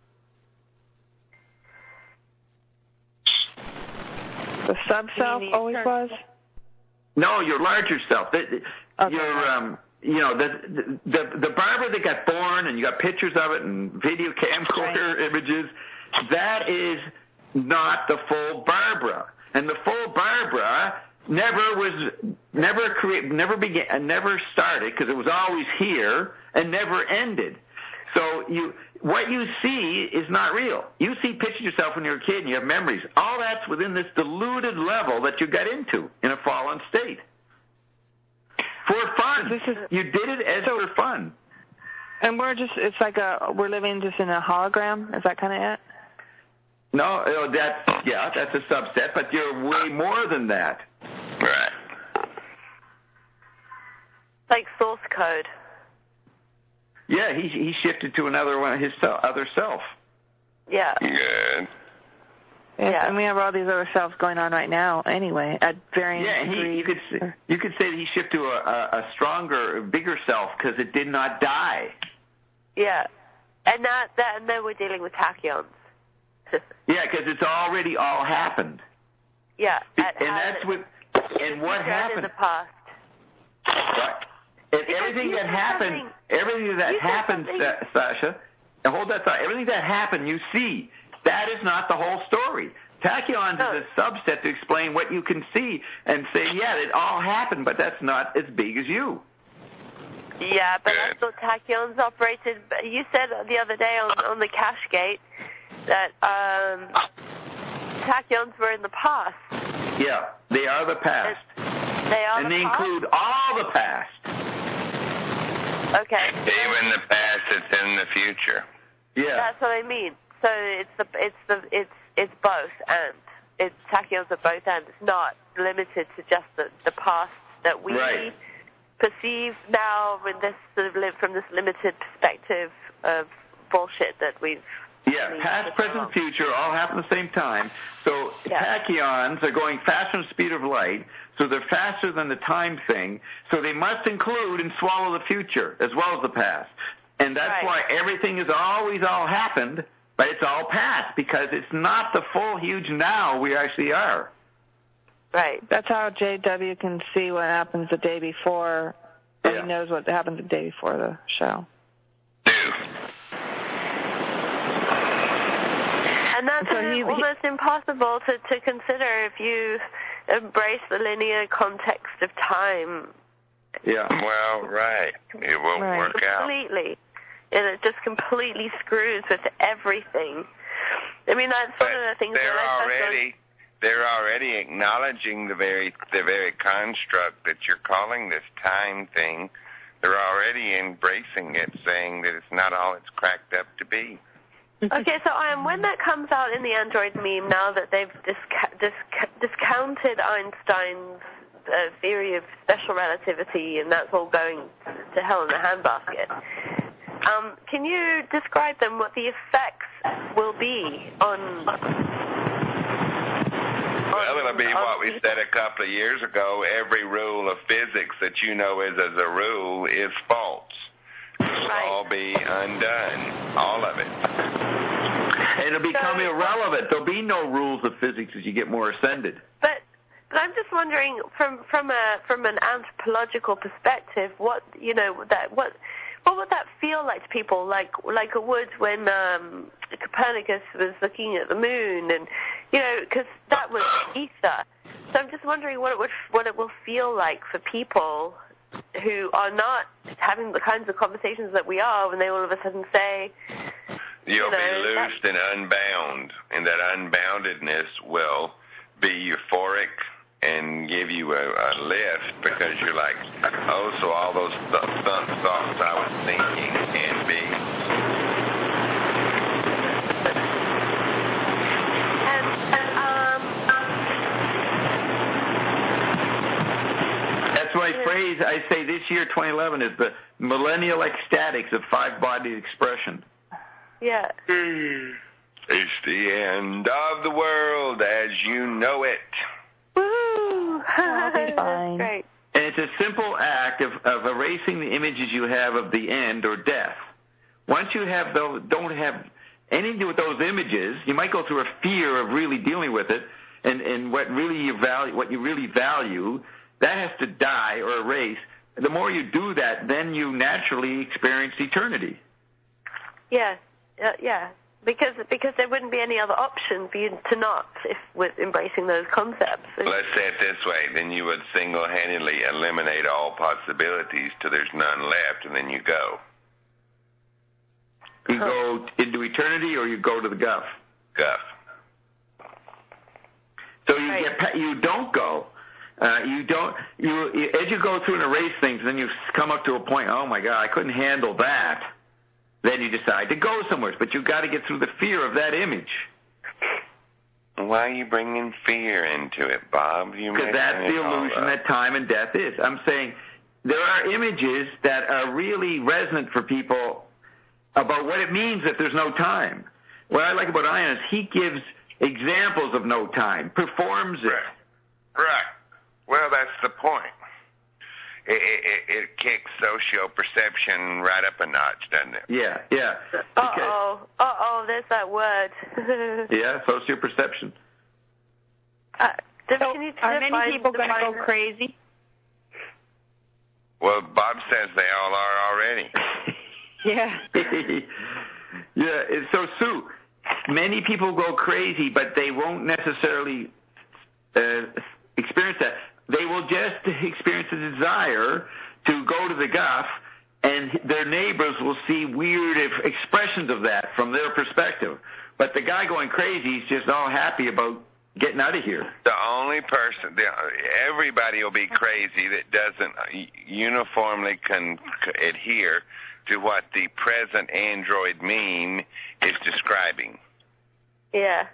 The sub-self always was?
No, your larger self. The,
okay.
Your, um, you know, the, the the Barbara that got born, and you got pictures of it and video camcorder right. images, that is not the full Barbara. And the full Barbara never was, never create, never began, never started, because it was always here and never ended. So you, what you see is not real. You see pictures of yourself when you're a kid and you have memories. All that's within this diluted level that you got into in a fallen state. For fun. This is, you did it as so, for fun.
And we're just, it's like a, we're living just in a hologram? Is that kind of it?
No, that's, yeah, that's a subset, but you're way more than that.
Right.
Like source code.
Yeah, he he shifted to another one, his other self.
Yeah.
Good.
Yeah, yeah, and we have all these other selves going on right now, anyway, at varying
yeah,
degrees.
Yeah, you could say, you could say that he shifted to a, a, a stronger, bigger self because it did not die.
Yeah, and that, that and then we're dealing with tachyons.
Yeah, because it's already all happened.
Yeah,
and that's what. And what happened
in the past?
What? And everything that happened, everything that happened, Sasha, and hold that thought. Everything that happened, you see. That is not the whole story. Tachyons no. is a subset to explain what you can see and say, yeah, it all happened, but that's not as big as you.
Yeah, but I thought tachyons operated. You said the other day on, on the cash gate that um, tachyons were in the past.
Yeah, they are the past.
It's, they are
and
the
they
past?
include all the past.
Okay.
Even the past that's in the future.
Yeah.
That's what I mean. So it's the it's the it's it's both and it's tachyons are both and. It's not limited to just the, the past that we
right.
perceive now with this sort of live from this limited perspective of bullshit that we've.
Yeah, past, present, future all happen at the same time. So yeah. tachyons are going faster than the speed of light, so they're faster than the time thing, so they must include and swallow the future as well as the past. And that's
right.
why everything has always all happened, but it's all past, because it's not the full, huge now we actually are.
Right.
That's how J W can see what happens the day before, but yeah. he knows what happens the day before the show.
And that's so he, almost he, impossible to, to consider if you embrace the linear context of time.
Yeah.
Well, right. It won't
right.
work
completely.
out.
Completely. And it just completely screws with everything. I mean, that's
but
one of the things
they're
that I
already they're already acknowledging the very the very construct that you're calling this time thing. They're already embracing it, saying that it's not all it's cracked up to be.
Okay, so um, when that comes out in the Android meme, now that they've disca- disca- discounted Einstein's uh, theory of special relativity, and that's all going to hell in a handbasket, um, can you describe them, what the effects will be on...
Well, it'll be what we said a couple of years ago. Every rule of physics that you know is as a rule is false. It'll
right.
all be undone, all of it.
And it'll become so, irrelevant. There'll be no rules of physics as you get more ascended.
But, but I'm just wondering, from from a from an anthropological perspective, what you know that what what would that feel like to people? Like like it would when um, Copernicus was looking at the moon, and you know, because that was ether. So I'm just wondering what it would what it will feel like for people who are not having the kinds of conversations that we are when they all of a sudden say,
You'll
you know,
be loosed and unbound, and that unboundedness will be euphoric and give you a, a lift because you're like, oh, so all those th- th- thoughts I was thinking can be.
And, um,
That's my phrase. I say this year, twenty eleven, is the millennial ecstatics of five-bodied expression.
Yeah.
It's the end of the world as you know it.
Woo!
That'll be fine.
That's great.
And it's a simple act of, of of erasing the images you have of the end or death. Once you have those, don't have anything to do with those images, you might go through a fear of really dealing with it, and, and what really you value, what you really value, that has to die or erase. The more you do that, then you naturally experience eternity.
Yeah, uh, yeah. Because because there wouldn't be any other option for you to not, if with embracing those concepts.
Let's say it this way: then you would single-handedly eliminate all possibilities till there's none left, and then you go.
You go into eternity, or you go to the guff.
Guff.
So you
Right.
get you don't go. Uh, you don't you as you go through and erase things, then you come up to a point. Oh my God, I couldn't handle that. Then you decide to go somewhere, but you've got to get through the fear of that image.
Why are you bringing fear into it, Bob?
Because that's the illusion that time and death is. I'm saying there are images that are really resonant for people about what it means if there's no time. What I like about Ian is he gives examples of no time, performs it.
Right. Right. Well, that's the point. It, it, it kicks social perception right up a notch, doesn't it?
Yeah, yeah.
Uh-oh, uh-oh, there's that word.
Yeah, social perception.
Uh,
So
can you
are many
define-
people going to
define
go
that?
crazy?
Well, Bob says they all are already.
Yeah.
Yeah, it's so Sue, many people go crazy, but they won't necessarily uh, experience that. They will just experience a desire to go to the guff, and their neighbors will see weird expressions of that from their perspective. But the guy going crazy is just all happy about getting out of here.
The only person, the, everybody will be crazy that doesn't uniformly con- adhere to what the present Android meme is describing.
Yeah.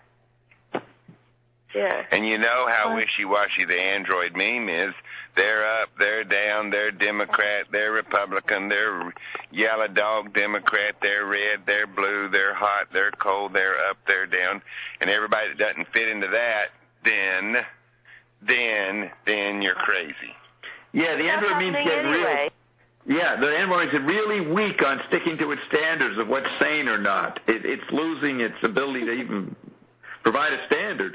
Yeah.
And you know how wishy-washy the Android meme is. They're up, they're down, they're Democrat, they're Republican, they're yellow dog Democrat, they're red, they're blue, they're hot, they're cold, they're up, they're down. And everybody that doesn't fit into that, then, then, then you're crazy.
Yeah, the Android memes get
anyway.
real. Yeah, the Android is really weak on sticking to its standards of what's sane or not. It, it's losing its ability to even provide a standard.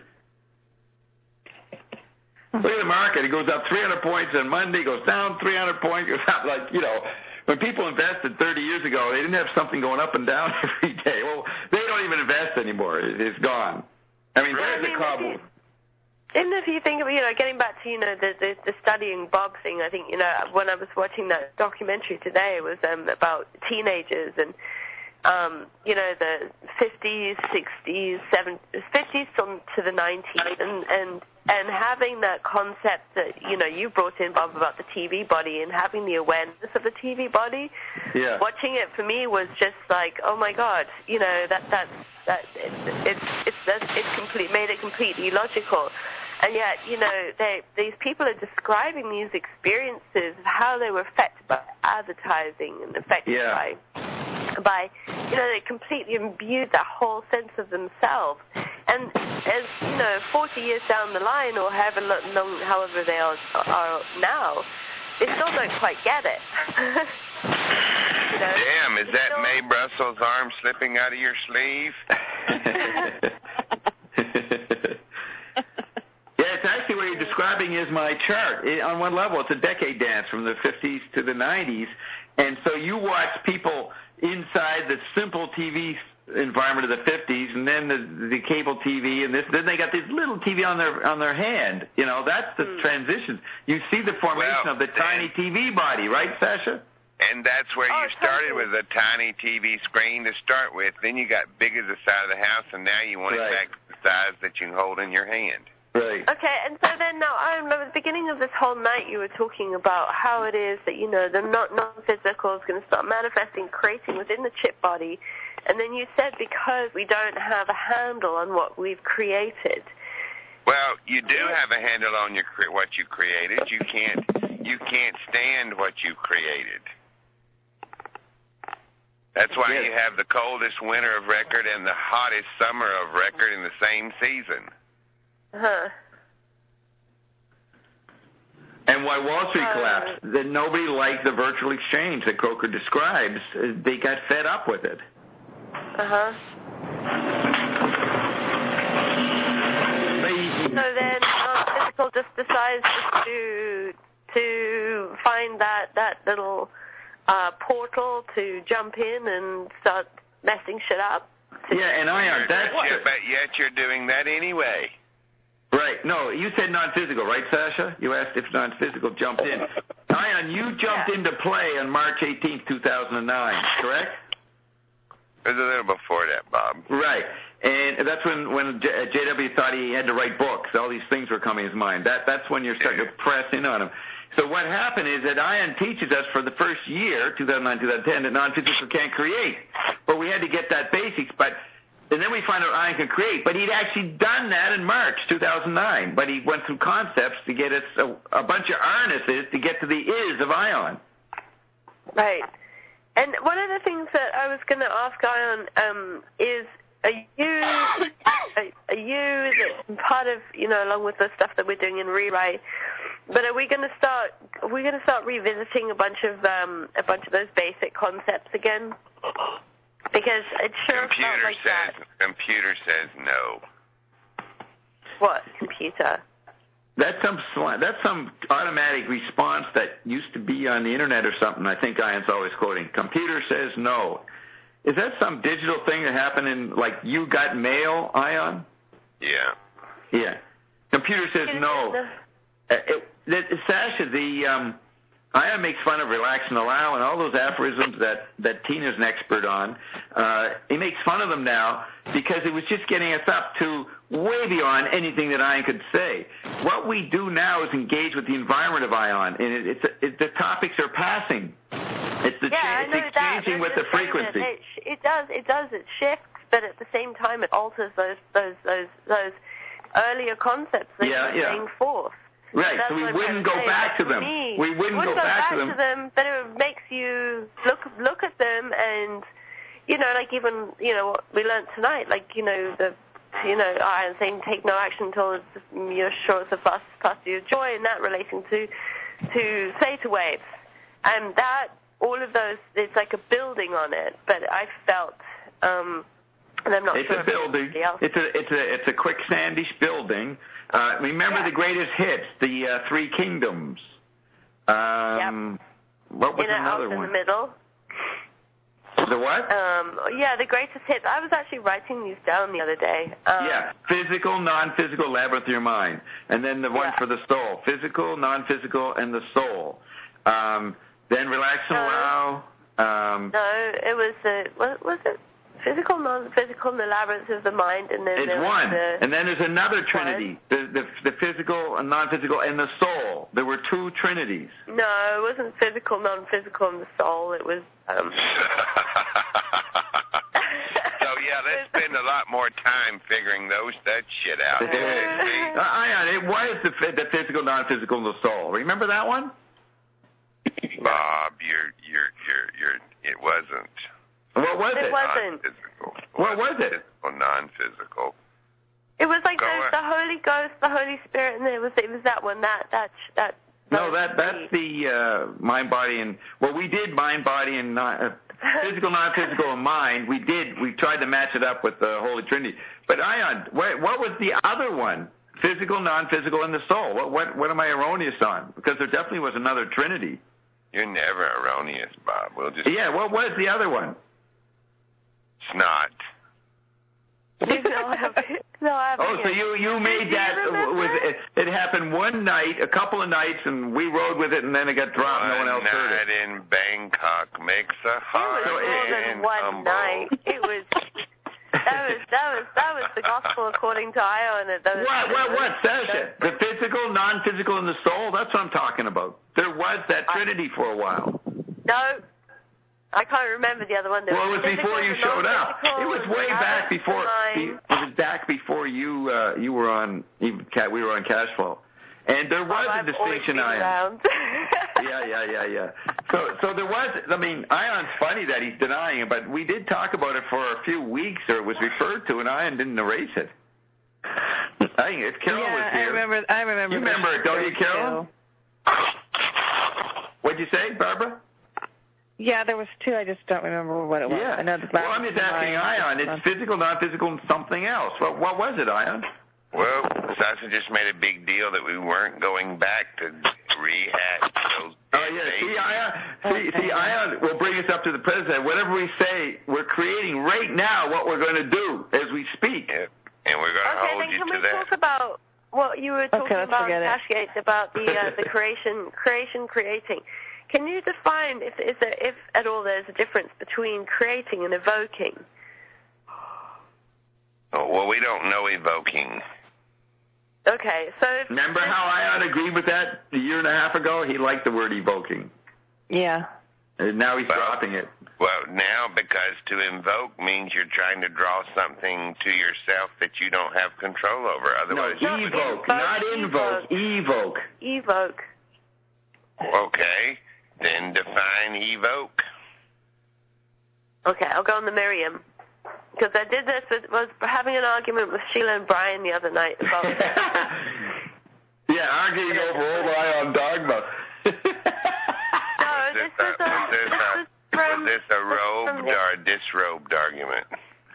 Look at the market. It goes up three hundred points on Monday, goes down three hundred points, goes up like, you know, when people invested thirty years ago, they didn't have something going up and down every day. Well, they don't even invest anymore. It, it's gone. I mean,
Well,
there's
I mean,
a problem.
Even if you think of, you know, getting back to, you know, the, the, the studying Bob thing, I think, you know, when I was watching that documentary today, it was um, about teenagers and, um, you know, the fifties, sixties, seventies, fifties to the nineties, and, and, and having that concept that, you know, you brought in, Bob, about the T V body and having the awareness of the T V body.
Yeah.
Watching it for me was just like, oh my God, you know, that, that, that, it, it's, it's, that's, it's complete, made it completely logical. And yet, you know, they, these people are describing these experiences of how they were affected by advertising and affected
Yeah.
by, by, you know, they completely imbued that whole sense of themselves. And as, you know, forty years down the line, or however long, however they are, are now, they still don't quite get it. You know,
Damn, is that
still...
Mae Brussels' arm slipping out of your sleeve?
Yeah, it's actually what you're describing is my chart. It, on one level, it's a decade dance from the fifties to the nineties. And so you watch people inside the simple T V environment of the fifties, and then the, the cable T V, and this. Then they got this little T V on their on their hand. You know, that's the mm. transition. You see the formation
well,
of the tiny T V body, right, Sasha?
And that's where
oh,
you started
totally.
with a tiny T V screen to start with. Then you got big as the side of the house, and now you want
right.
it back to the size that you can hold in your hand.
Right.
Okay, and so then now I remember at the beginning of this whole night you were talking about how it is that, you know, the not non-physical is going to start manifesting, creating within the chip body. And then you said because we don't have a handle on what we've created.
Well, you do have a handle on your what you created. You can't you can't stand what you created. That's why
yes.
you have the coldest winter of record and the hottest summer of record in the same season.
Huh.
And why Wall Street collapsed, uh, that nobody liked the virtual exchange that Croker describes. They got fed up with it.
Uh-huh. So then non-physical just decides to to find that, that little uh, portal to jump in and start messing shit up.
Yeah, and Ion, that's...
Yeah, but yet you're doing that anyway.
Right. No, you said non-physical, right, Sasha? You asked if non-physical jumped in. Ion, you jumped yeah. into play on March eighteenth, two thousand nine, correct?
It was a little before that, Bob.
Right. And that's when, when J W thought he had to write books. All these things were coming to his mind. That, that's when you're starting yeah. to press in on him. So what happened is that Ion teaches us for the first year, two thousand nine, two thousand ten, that non-physical can't create. But we had to get that basics. But and then we find out Ion can create. But he'd actually done that in March two thousand nine. But he went through concepts to get us a, a bunch of harnesses to get to the is of Ion.
Right. And one of the things that I was going to ask Ion um, is, are you, are, are you part of, you know, along with the stuff that we're doing in Rewrite, but are we going to start, are we going to start revisiting a bunch of, um, a bunch of those basic concepts again? Because it sure
computer
felt like
says,
that.
Computer says no.
What, computer?
That's some that's some automatic response that used to be on the internet or something. I think Ion's always quoting. Computer says no. Is that some digital thing that happened in, like, You Got Mail, Ion?
Yeah.
Yeah. Computer says no. Uh, it, it, Sasha, the um, Ion makes fun of relax and allow and all those aphorisms that, that Tina's an expert on. Uh, he makes fun of them now because it was just getting us up to way beyond anything that Ion could say. What we do now is engage with the environment of Ion, and it, it's it, the topics are passing. It's the
yeah,
cha- it's exchanging with the frequency.
It, it does, it does, it shifts, but at the same time, it alters those those those those earlier concepts that
yeah,
you're
yeah.
bringing forth.
Right,
That's
so we
I'm
wouldn't go
say.
back to them.
Me,
we wouldn't,
wouldn't
go,
go
back,
back
to them.
to them, but it makes you look look at them and, you know, like even, you know, what we learned tonight, like, you know, the, you know, Ion saying take no action until you're sure it's a plus, plus your joy, and that relating to, to theta waves. And that, all of those, it's like a building on it, but I felt, um, and I'm not
it's
sure
a building. It's a it's a it's a quicksandish building. Uh, remember
yeah.
the greatest hits, the uh, Three Kingdoms. Um,
yep.
What was
in
another
out
one?
In the middle.
The what?
Um, yeah, the greatest hits. I was actually writing these down the other day. Um,
yeah, physical, non-physical, labyrinth of your mind, and then the one
yeah.
for the soul: physical, non-physical, and the soul. Um, then relax and
no,
allow. Um,
no, it was the what was it? Physical, non-physical, and the labyrinth of the mind, and then
it's
there
one.
The,
and then there's another trinity: the, the the physical and non-physical, and the soul. There were two trinities.
No, it wasn't physical, non-physical, and the soul. It was. Um...
so yeah, let's spend a lot more time figuring those that shit out.
uh, Ion, it was the the physical, non-physical, and the soul. Remember that one?
Bob, you're you're you're you're. It wasn't.
What was it?
It wasn't.
Non-physical.
What was it?
Physical, non-physical.
It was like
Go
the, the Holy Ghost, the Holy Spirit, and it was it was that one. That that that.
No, that that's the uh, mind, body, and well, we did mind, body, and non, uh, physical, non-physical, and mind. We did. We tried to match it up with the Holy Trinity. But Ion, what, what was the other one? Physical, non-physical, and the soul. What what what am I erroneous on? Because there definitely was another Trinity.
You're never erroneous, Bob. We'll just
yeah. What was the other one?
Snot.
no, I have, no, I have
oh, so you you made that with it, it happened one night, a couple of nights, and we rode with it, and then it got dropped.
One
no one else heard it.
night in Bangkok makes a heart.
It was more than one
humble.
night. It was that was that was that was the gospel according to Ion. That was,
what what what Sasha? The physical, non-physical, and the soul. That's what I'm talking about. There was that Trinity for a while.
No. I can't remember the other one.
Well, it was before you showed up. It was way back before. It was back before you uh, you were on. Even we were on Cash Flow, and there was
oh,
a distinction. Ion. yeah, yeah, yeah, yeah. So, so there was. I mean, Ion's funny that he's denying it, but we did talk about it for a few weeks, or it was referred to, and Ion didn't erase it. I think if Carol
yeah,
was here,
I remember. I remember.
You remember it, don't you, Carol? What'd you say, Barbara?
Yeah, there was two. I just don't remember what it was.
Yeah.
I know the
well, I'm just asking Ion. It's physical, non-physical, and something else. What, what was it, Ion?
Well, Sasha just made a big deal that we weren't going back to rehash those.
Oh, yeah. See, Ion, see, see, Ion will bring us up to the present. Whatever we say, we're creating right now what we're going to do as we speak.
Yeah. And we're going to
okay,
hold
then
you
can
to
we
that.
talk about what you were talking
Okay, let's
about,
forget it.
Cashgate, about the uh, the creation, creation, creating. Can you define if, is there, if at all there's a difference between creating and evoking?
Oh, well, we don't know evoking.
Okay, so if...
Remember how Ion agreed with that a year and a half ago? He liked the word evoking.
Yeah.
And now he's
well,
dropping it.
Well, now, because to invoke means you're trying to draw something to yourself that you don't have control over. Otherwise,
no,
you
evoke,
would...
not invoke. Evoke.
Evoke.
Okay, then define evoke.
Okay, I'll go on the Merriam. Because I did this, with, was having an argument with Sheila and Brian the other night about...
yeah, arguing over old Ion dogma.
no, this was a...
Was this,
this
a,
was from,
was this a robed or a disrobed argument?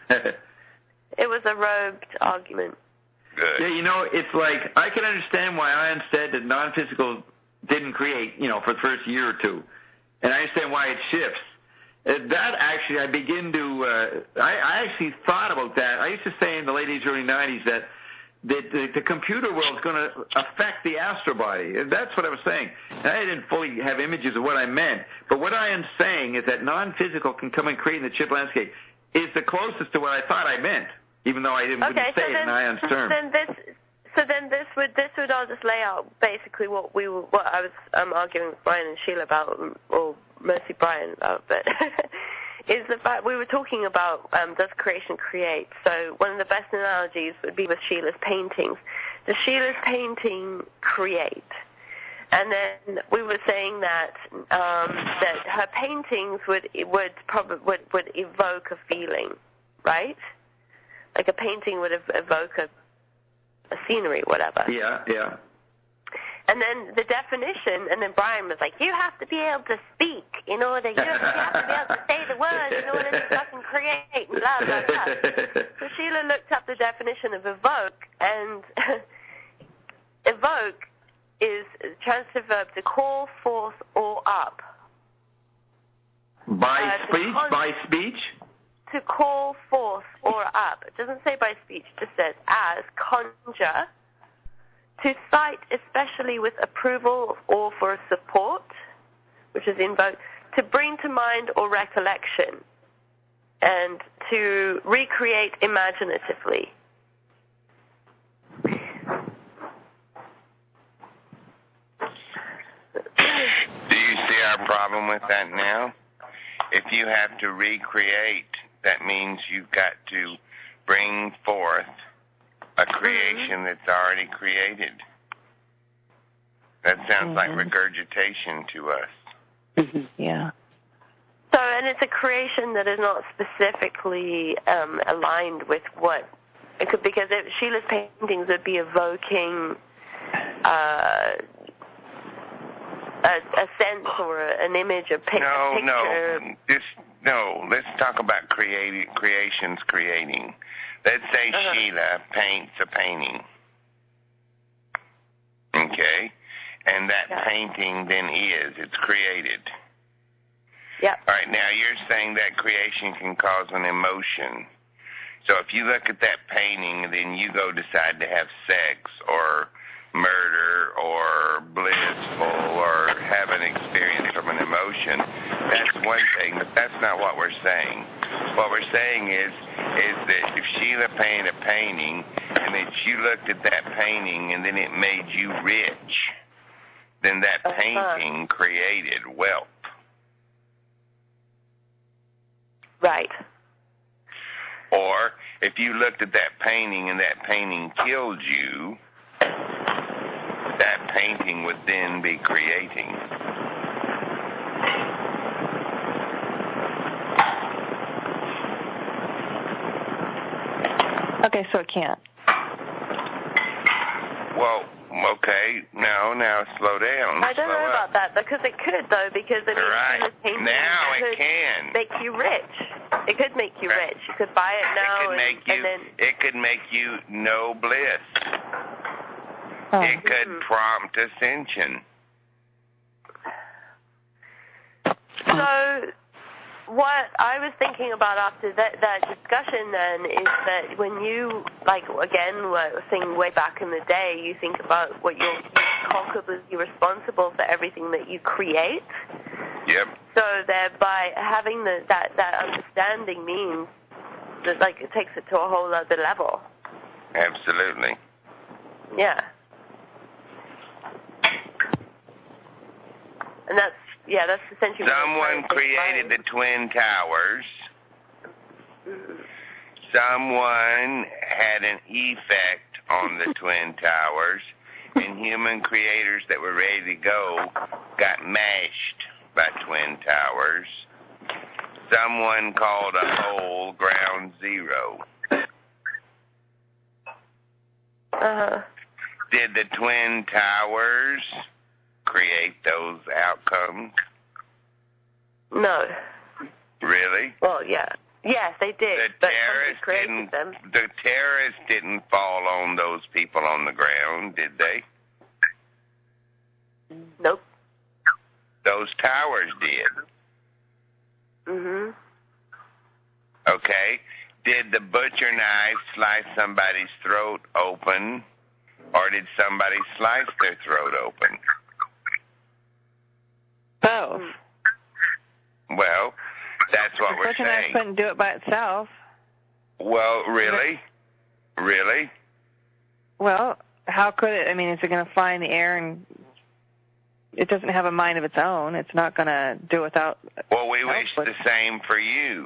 It was a robed argument.
Good.
Yeah, you know, it's like, I can understand why Ion said that non-physical didn't create, you know, for the first year or two. And I understand why it shifts. Uh, that actually, I begin to, uh, I, I actually thought about that. I used to say in the late eighties, early nineties that, that the, the computer world is going to affect the astral body. And that's what I was saying. And I didn't fully have images of what I meant. But what I am saying is that non-physical can come and create in the chip landscape is the closest to what I thought I meant, even though I didn't
okay,
wouldn't say
so
it
then,
in Ion's terms.
Then this, so then this would this would all just lay out basically what we were, what I was um, arguing with Brian and Sheila about, or mostly Brian about, but is the fact we were talking about um, does creation create? So one of the best analogies would be with Sheila's paintings. Does Sheila's painting create? And then we were saying that um, that her paintings would would probably would, would evoke a feeling, right? Like a painting would ev- evoke a, a scenery, whatever.
Yeah, yeah.
And then the definition, and then Brian was like, you have to be able to speak in order, you have to be able to say the words in order to fucking create, blah, blah, blah. So Sheila looked up the definition of evoke, and evoke is a transitive verb to call, forth, or up.
By
uh,
speech?
Con-
by speech?
To call forth or up. It doesn't say by speech, it just says as, conjure. To cite, especially with approval or for support, which is invoke. To bring to mind or recollection. And to recreate imaginatively.
Do you see our problem with that now? If you have to recreate, that means you've got to bring forth a creation that's already created. That sounds mm-hmm. like regurgitation to us.
Mm-hmm. Yeah.
So, and it's a creation that is not specifically um, aligned with what it could, because it, Sheila's paintings would be evoking uh, a, a sense or a, an image, a, pic,
no,
a picture.
No, Just, no. Let's talk about creating, creations creating. Let's say uh-huh. Sheila paints a painting. Okay? And that yeah. painting then is, it's created.
Yeah.
All right, now you're saying that creation can cause an emotion. So if you look at that painting and then you go decide to have sex or murder or blissful or have an experience from an emotion, that's one thing, but that's not what we're saying. What we're saying is is that if Sheila painted a painting and that you looked at that painting and then it made you rich, then that uh-huh. painting created wealth.
Right.
Or if you looked at that painting and that painting killed you, that painting would then be creating.
Okay, so it can't.
Well, okay, no, now slow down.
I don't
slow
know
up.
about that, because it could, though, because I mean,
Right.
it could
Now it
could
can.
make you rich. It could make you
Right.
rich. You could buy it now,
It could
and,
make you.
and then
It could make you no bliss.
Oh.
It could
Mhm.
prompt ascension.
So, what I was thinking about after that, that discussion then is that when you, like, again, were saying way back in the day, you think about what you're culpably responsible for everything that you create.
Yep.
So that by having the, that, that understanding means that, like, it takes it to a whole other level.
Absolutely.
Yeah. And that's, yeah, that's essentially what I'm
Someone
trying to say.
created the Twin Towers. Someone had an effect on the Twin Towers, and human creators that were ready to go got mashed by Twin Towers. Someone called a hole ground zero.
Uh-huh.
Did the Twin Towers create those outcomes?
No.
Really?
Well, yeah. Yes, they did.
The
but
terrorists
somebody
didn't.
created them.
The terrorists didn't fall on those people on the ground, did they?
Nope.
Those towers did.
Mhm.
Okay. Did the butcher knife slice somebody's throat open, or did somebody slice their throat open?
Both.
Well, that's what
The
we're
butcher knife
saying.
couldn't do it by itself.
Well, really? Really?
Well, how could it? I mean, is it going to fly in the air and it doesn't have a mind of its own? It's not going to do it without.
Well, we
help,
wish
but-
the same for you.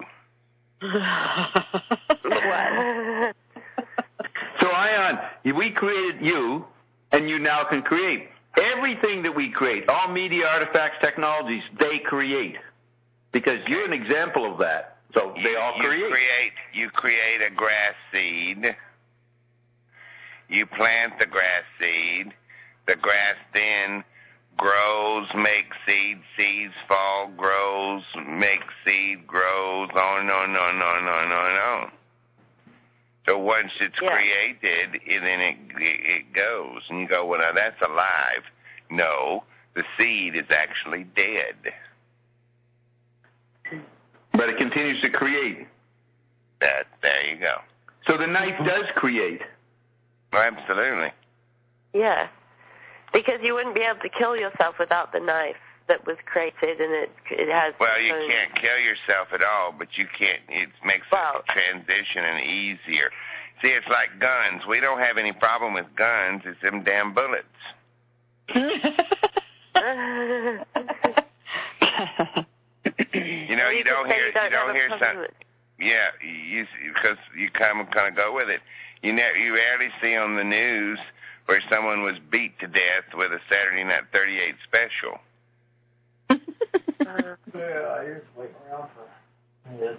What?
So, Ion, we created you, and you now can create. Everything that we create, all media, artifacts, technologies, they create. Because you're an example of that. So they
you,
all
you
create.
create. You create a grass seed. You plant the grass seed. The grass then grows, makes seed, seeds fall, grows, makes seed, grows, on and on and on and on and on and on and on. So once it's
Yeah.
created, and then it, it goes. And you go, well, now that's alive. No, the seed is actually dead.
But it continues to create.
That, there you go.
So the knife does create.
Absolutely.
Yeah. Because you wouldn't be able to kill yourself without the knife that was created, and it it has.
Well, you
its own-
can't kill yourself at all, but you can't. It makes
Well-
the transition and easier. See, it's like guns. We don't have any problem with guns. It's them damn bullets. You know,
Well,
you
could
don't
say
hear
you don't
you don't
have a
hear
problem
some.
with-
Yeah, you because you kind of kind of go with it. You ne- you rarely see on the news where someone was beat to death with a Saturday Night thirty-eight special.
Uh,
Yeah, I used to wait around for this.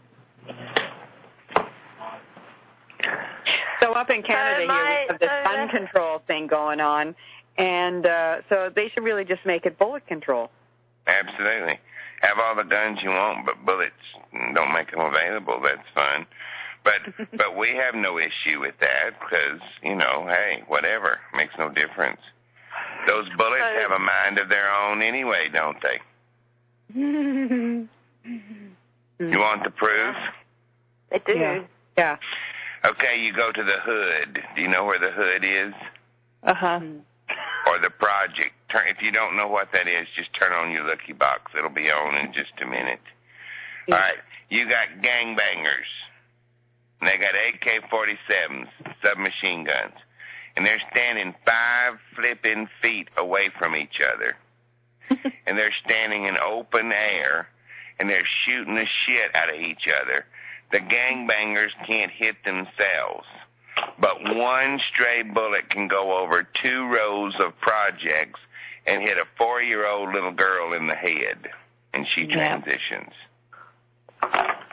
So up in Canada
So my-
here, we have this
so
gun
that's-
control thing going on, and uh, so they should really just make it bullet control.
Absolutely. Have all the guns you want, but bullets, don't make them available. That's fine. But but we have no issue with that because, you know, hey, whatever. Makes no difference. Those bullets
So-
have a mind of their own anyway, don't they? You want the proof?
I do.
Yeah. Yeah.
Okay, you go to the hood. Do you know where the hood is?
Uh huh.
Or the project. Turn, if you don't know what that is, just turn on your Lucky Box. It'll be on in just a minute.
Yeah.
All right, you got gangbangers. And they got A K forty-sevens, submachine guns. And they're standing five flipping feet away from each other. And they're standing in open air. And they're shooting the shit out of each other. The gangbangers can't hit themselves. But one stray bullet can go over two rows of projects and hit a four-year-old little girl in the head. And she
Yeah.
transitions.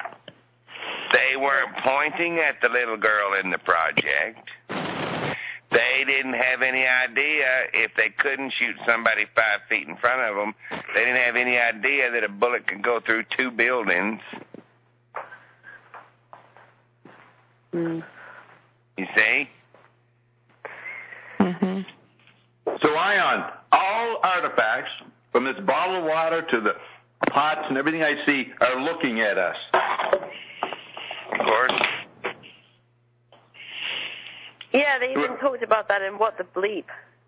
They weren't pointing at the little girl in the project. They didn't have any idea if they couldn't shoot somebody five feet in front of them. They didn't have any idea that a bullet could go through two buildings.
Mm.
You see?
Mm-hmm.
So, Ion, all artifacts, from this bottle of water to the pots and everything I see, are looking at us.
Of course.
Yeah, they even talked about that in What the Bleep.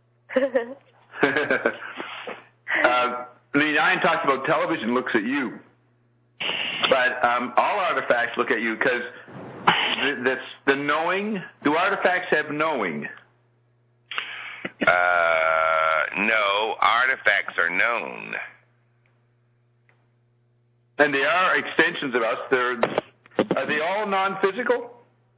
uh, I mean, Ion talks about television looks at you. But um, all artifacts look at you because the, the, the knowing, do artifacts have knowing?
Uh, no, artifacts are known.
And they are extensions of us. They're, are they all non-physical?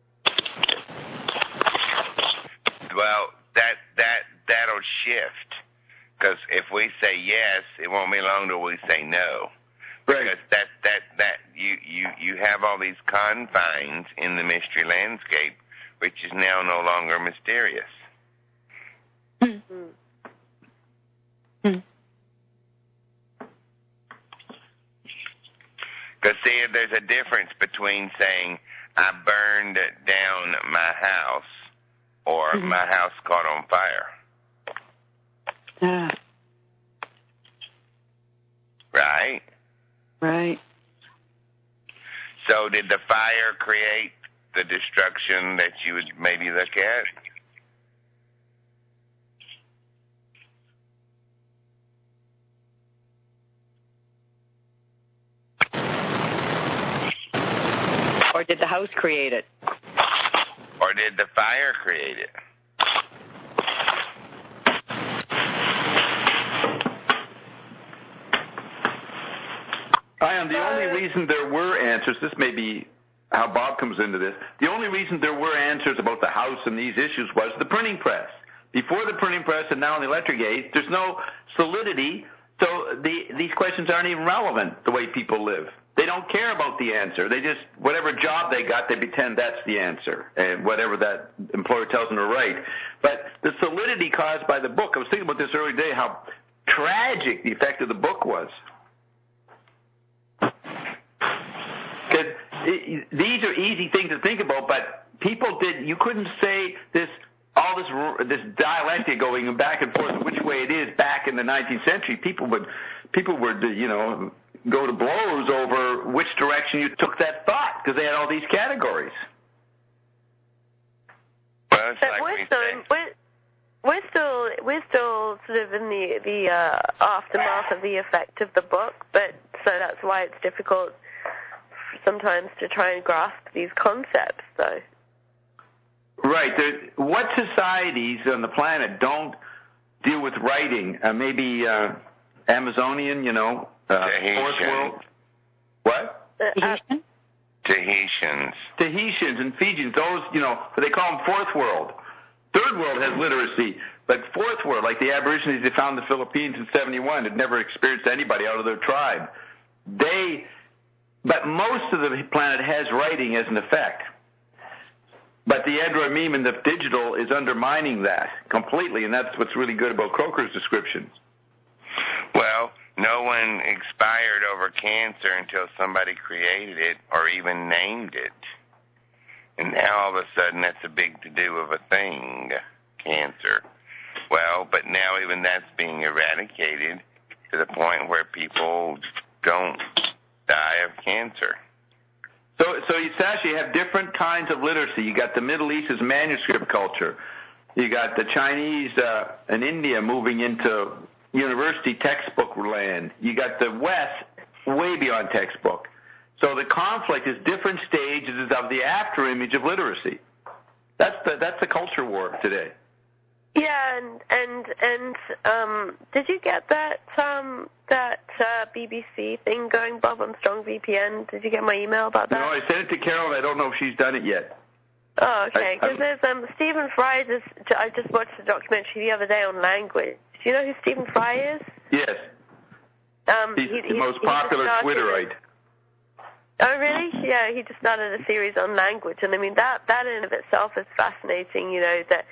Well, that that that'll shift, because if we say yes, it won't be long till we say no.
Right.
Because that that that you you you have all these confines in the mystery landscape, which is now no longer mysterious.
Mm-hmm.
Because see, there's a difference between saying I burned down my house or
mm-hmm.
my house caught on fire.
Yeah.
Right?
Right.
So did the fire create the destruction that you would maybe look at?
Or did the house create it?
Or did the fire create it?
Ion, the only reason there were answers, this may be how Bob comes into this, the only reason there were answers about the house and these issues was the printing press. Before the printing press and now in the electric age, there's no solidity, so the, these questions aren't even relevant the way people live. They don't care about the answer. They just, whatever job they got, they pretend that's the answer, and whatever that employer tells them to write. But the solidity caused by the book, I was thinking about this earlier today, how tragic the effect of the book was. Because these are easy things to think about, but people did, you couldn't say this, all this this dialectic going back and forth, which way it is back in the nineteenth century. People would, people would, you know, go to blows over which direction you took that thought, because they had all these categories.
Well, it's
but
like
we're
we
still,
say.
we're, we're still, we're still sort of in the the uh, aftermath of the effect of the book. But so that's why it's difficult sometimes to try and grasp these concepts, though.
Right. There, what societies on the planet don't deal with writing? Uh, maybe uh, Amazonian, you know. Uh, fourth world. What?
Tahitian?
Tahitians.
Tahitians and Fijians, those, you know, they call them fourth world. Third world has literacy, but fourth world, like the Aborigines they found in the Philippines in seventy-one, had never experienced anybody out of their tribe. They, but most of the planet has writing as an effect. But the Android meme and the digital is undermining that completely, and that's what's really good about Croker's descriptions.
Well, no one expired over cancer until somebody created it or even named it. And now all of a sudden that's a big to-do of a thing, cancer. Well, but now even that's being eradicated to the point where people don't die of cancer.
So, so you, Sasha, you have different kinds of literacy. You got the Middle East as manuscript culture. You got the Chinese uh, and India moving into university textbook land. You got the West way beyond textbook. So the conflict is different stages of the after image of literacy. That's the that's the culture war today.
Yeah, and and and um, did you get that um, that uh, B B C thing going, Bob, on Strong V P N? Did you get my email about that?
No, I sent it to Carol. I don't know if she's done it yet.
Oh, okay. Because there's um, Stephen Fry. Is, I just watched a documentary the other day on language. Do you know who Stephen Fry is?
Yes.
Um,
he's
he,
the
he,
most
he
popular Twitterite.
Oh, really? Yeah, he just started a series on language, and I mean that that in and of itself is fascinating. You know that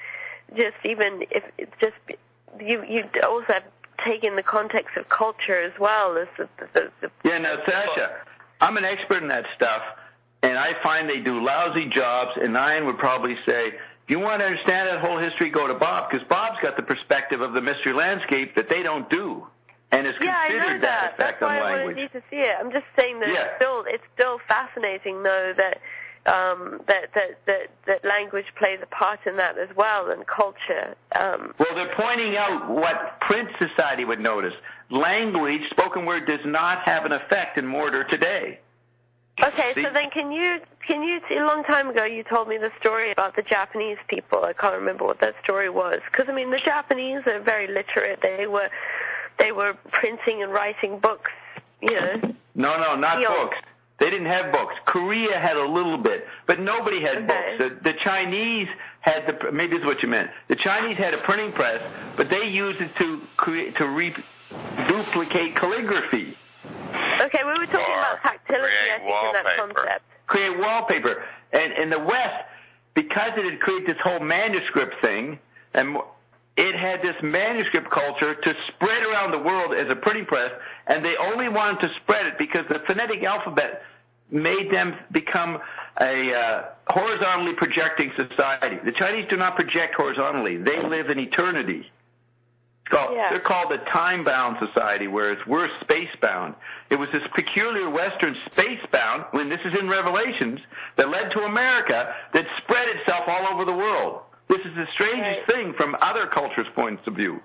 just even if it's just you, you also have taken the context of culture as well as the, the, the
yeah. Now, Sasha, I'm an expert in that stuff, and I find they do lousy jobs. And Ian would probably say, if you want to understand that whole history, go to Bob, because Bob's got the perspective of the mystery landscape that they don't do. And it's
yeah,
considered
I know
that,
that.
effect
That's why
on
I
language.
wanted you to see it. I'm just saying that
yeah.
it's still it's still fascinating, though, that um, that, that that that language plays a part in that as well, and culture. Um,
well, they're pointing out what print society would notice. Language, spoken word, does not have an effect in mortar today.
Okay,
See?
so then can you can you a long time ago you told me the story about the Japanese people. I can't remember what that story was, because I mean the Japanese are very literate. They were they were printing and writing books, you know.
No, no, not
you
books. Know. They didn't have books. Korea had a little bit, but nobody had
okay.
books. The, the Chinese had the maybe this is what you meant. The Chinese had a printing press, but they used it to create to re, duplicate calligraphy.
Okay, we were talking
or
about tactility, I think,
wallpaper.
in that concept.
Create wallpaper. And in the West, because it had created this whole manuscript thing, and it had this manuscript culture to spread around the world as a printing press, and they only wanted to spread it because the phonetic alphabet made them become a uh, horizontally projecting society. The Chinese do not project horizontally. They live in eternity. It's called,
yeah.
They're called a time-bound society, whereas we're space-bound. It was this peculiar Western space-bound, when this is in Revelations, that led to America, that spread itself all over the world. This is the strangest
right.
thing from other cultures' points of view.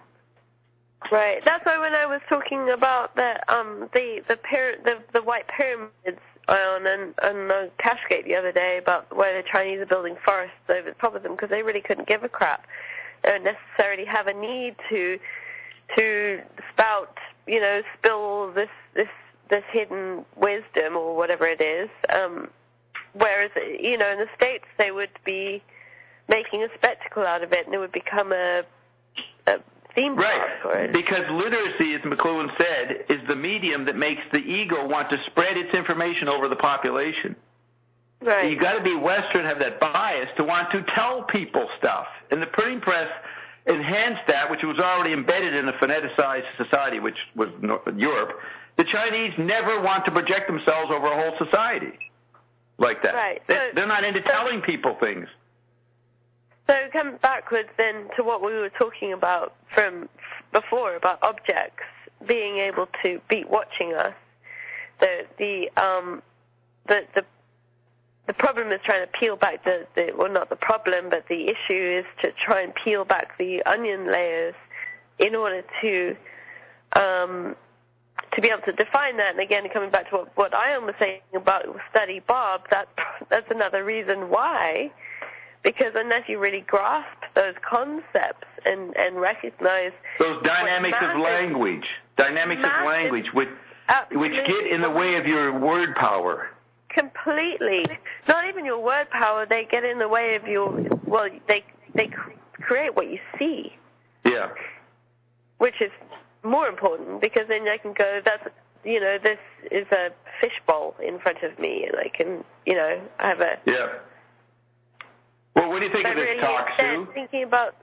Right. That's why when I was talking about the um the the pyra- the, the white pyramids on on, on the Cascade the other day, about where the Chinese are building forests over the top of them because they really couldn't give a crap. They don't necessarily have a need to to spout, you know, spill this this this hidden wisdom or whatever it is. Um, whereas, you know, in the States they would be making a spectacle out of it, and it would become a, a theme park.
Right,
or
because literacy, as McLuhan said, is the medium that makes the ego want to spread its information over the population.
Right.
You've got to be Western, have that bias to want to tell people stuff. And the printing press enhanced that, which was already embedded in a phoneticized society, which was Europe. The Chinese never want to project themselves over a whole society like that.
Right.
They,
so,
they're not into
so,
telling people things.
So come backwards then to what we were talking about from before, about objects being able to be watching us. The the um the the the problem is trying to peel back the, the well not the problem, but the issue is to try and peel back the onion layers in order to um to be able to define that. And again, coming back to what, what Ian was saying about study Bob, that that's another reason why. Because unless you really grasp those concepts and, and recognize
those dynamics
massive,
of language, dynamics
massive,
of language, which which get in the way of your word power.
Completely. Not even your word power. They get in the way of your. Well, they they create what you see.
Yeah.
Which is more important because then I can go. That's you know this is a fishbowl in front of me, and I can you know I have a.
Yeah. Well, what do you think of this
really
talk, Sue?
Thinking about.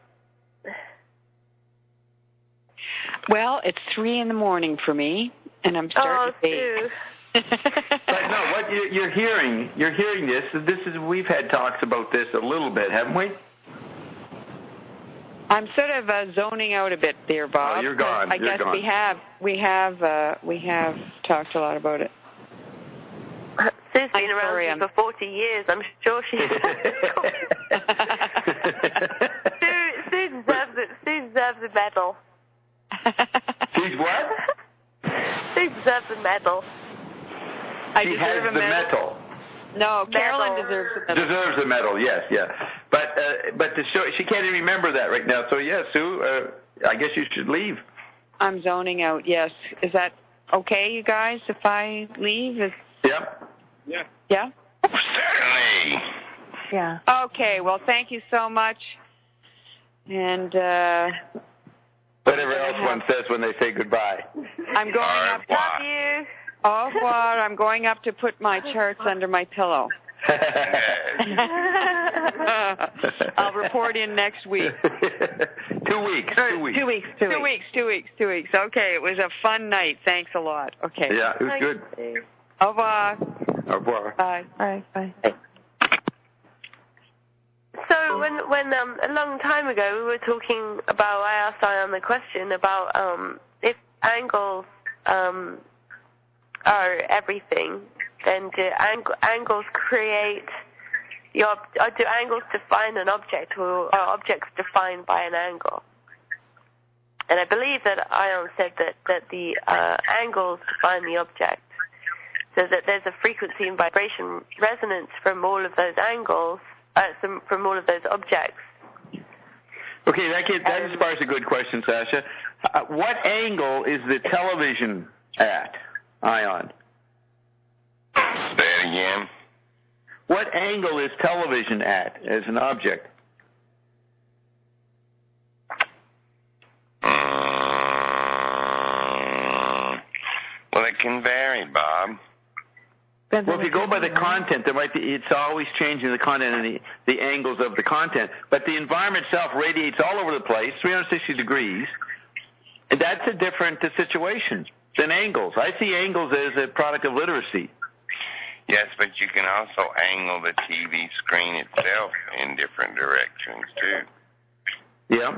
Well, it's three in the morning for me, and I'm starting
oh,
to bake.
But no, what you're hearing, you're hearing this. This is we've had talks about this a little bit, haven't we?
I'm sort of uh, zoning out a bit there, Bob.
Oh, you're gone.
I
you're
guess
gone.
we have we have uh, we have talked a lot about it.
Sue's been
I'm
around
sorry,
me
I'm...
for forty years. I'm sure she's. Sue, Sue deserves it. Sue deserves a medal.
She's what?
Sue deserves a medal.
I
she
deserve
has
a
the
medal.
medal.
No, Carolyn
medal.
deserves a medal.
Deserves a medal, yes, yeah. But uh, but to show, she can't even remember that right now. So yeah, Sue, uh, I guess you should leave.
I'm zoning out. Yes, is that okay, you guys? If I leave, is
yeah,
yeah,
yeah.
Certainly.
Yeah.
Okay. Well, thank you so much. And uh,
whatever else one says when they say goodbye.
I'm going up.
Love you.
Au revoir. I'm going up to put my charts under my pillow. I'll report in next week.
two weeks. Two weeks.
Two weeks. Two, two weeks. Two weeks. Two weeks. Okay, it was a fun night. Thanks a lot. Okay.
Yeah, it was
Thanks,
good.
Dave.
Au revoir.
Au revoir.
Bye.
Bye. Bye.
So when when um a long time ago we were talking about, I asked Ion the question about um if angles um are everything, then do ang- angles create the ob- or do angles define an object, or are objects defined by an angle? And I believe that Ion said that that the uh, angles define the object, so that there's a frequency and vibration resonance from all of those angles. Uh, some, from all of those objects.
Okay, that, gets, that inspires a good question, Sasha. Uh, what angle is the television at, Ion?
Say it again.
What angle is television at as an object?
Um, well, it can vary, Bob.
Well, if you go by the content, there might be, it's always changing the content and the, the angles of the content. But the environment itself radiates all over the place, three hundred sixty degrees. And that's a different uh, situation than angles. I see angles as a product of literacy.
Yes, but you can also angle the T V screen itself in different directions, too.
Yeah.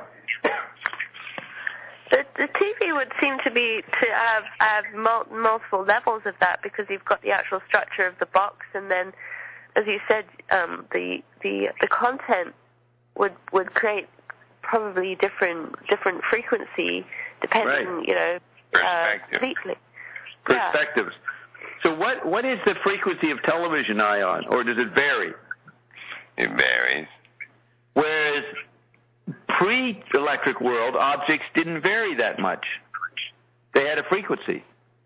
The, the T V would seem to be to have, have mul- multiple levels of that, because you've got the actual structure of the box, and then, as you said, um, the the the content would would create probably different different frequency depending,
Right.
you know,
Perspective.
uh, completely.
Perspectives. So what what is the frequency of television, Ion, or does it vary?
It varies.
Whereas pre-electric world, objects didn't vary that much. They had a frequency.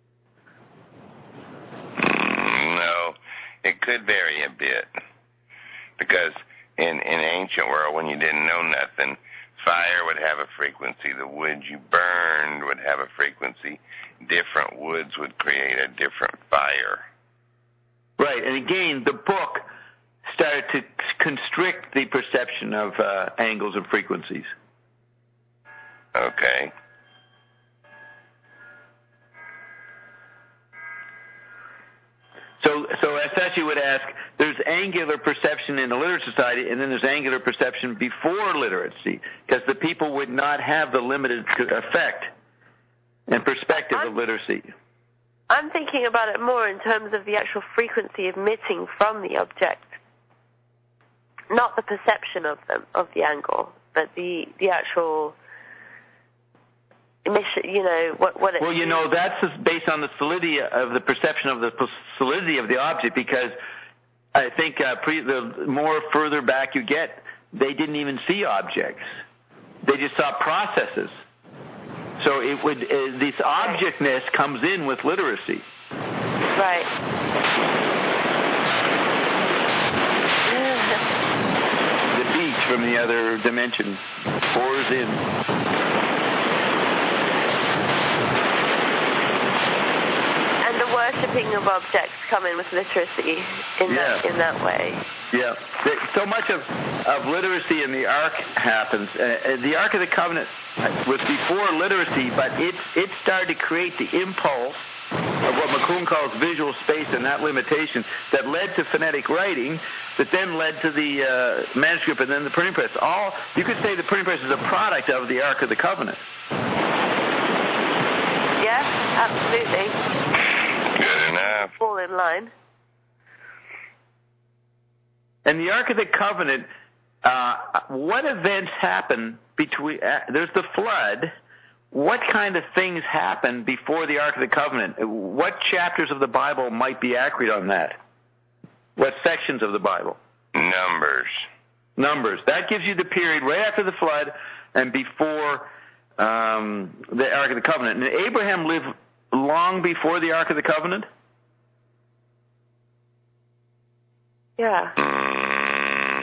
Mm, no, it could vary a bit. Because in, in ancient world, when you didn't know nothing, fire would have a frequency. The wood you burned would have a frequency. Different woods would create a different fire.
Right, and again, the book started to constrict the perception of uh, angles and frequencies.
Okay.
So, so as such, you would ask, there's angular perception in the literate society, and then there's angular perception before literacy, because the people would not have the limited effect and perspective
I'm,
of literacy.
I'm thinking about it more in terms of the actual frequency emitting from the object. Not the perception of them, of the angle, but the the actual emission, you know, what, what it
Well, you know, that's just based on the solidity of the perception of the solidity of the object, because I think uh, pre, the more further back you get, they didn't even see objects. They just saw processes. So it would uh, this objectness comes in with literacy.
Right.
From the other dimension pours in.
And the worshipping of objects come in with literacy in
yeah.
that in that way.
Yeah. So much of, of literacy in the Ark happens. Uh, the Ark of the Covenant was before literacy, but it it started to create the impulse of what McComb calls visual space and that limitation that led to phonetic writing, that then led to the uh, manuscript and then the printing press. All you could say the printing press is a product of the Ark of the Covenant.
Yes, absolutely.
Good enough.
Fall in line.
And the Ark of the Covenant, uh, what events happen between? Uh, there's the flood. What kind of things happen before the Ark of the Covenant? What chapters of the Bible might be accurate on that? What sections of the Bible?
Numbers.
Numbers. That gives you the period right after the flood and before um, the Ark of the Covenant. And Abraham lived long before the Ark of the Covenant?
Yeah.
Mm,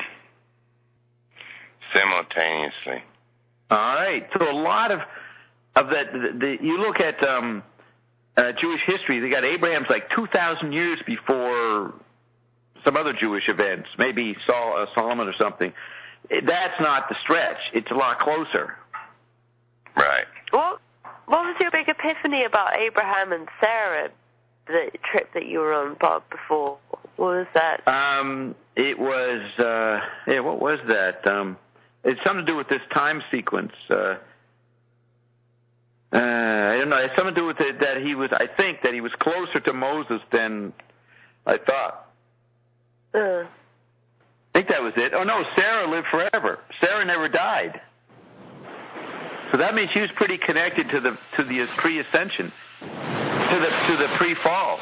simultaneously.
All right. So a lot of of that. The, the, you look at um, uh, Jewish history. They got Abraham's like two thousand years before some other Jewish events, maybe Sol, uh, Solomon or something. That's not the stretch. It's a lot closer.
Right.
What, what was your big epiphany about Abraham and Sarah, the trip that you were on, Bob, before? What was that?
Um, it was, uh, yeah, what was that? Um, it's something to do with this time sequence. Uh, uh, I don't know. It's something to do with it that he was, I think, that he was closer to Moses than I thought.
Uh.
I think that was it. Oh, no, Sarah lived forever. Sarah never died. So that means she was pretty connected to the to the pre-ascension, to the to the pre-fall.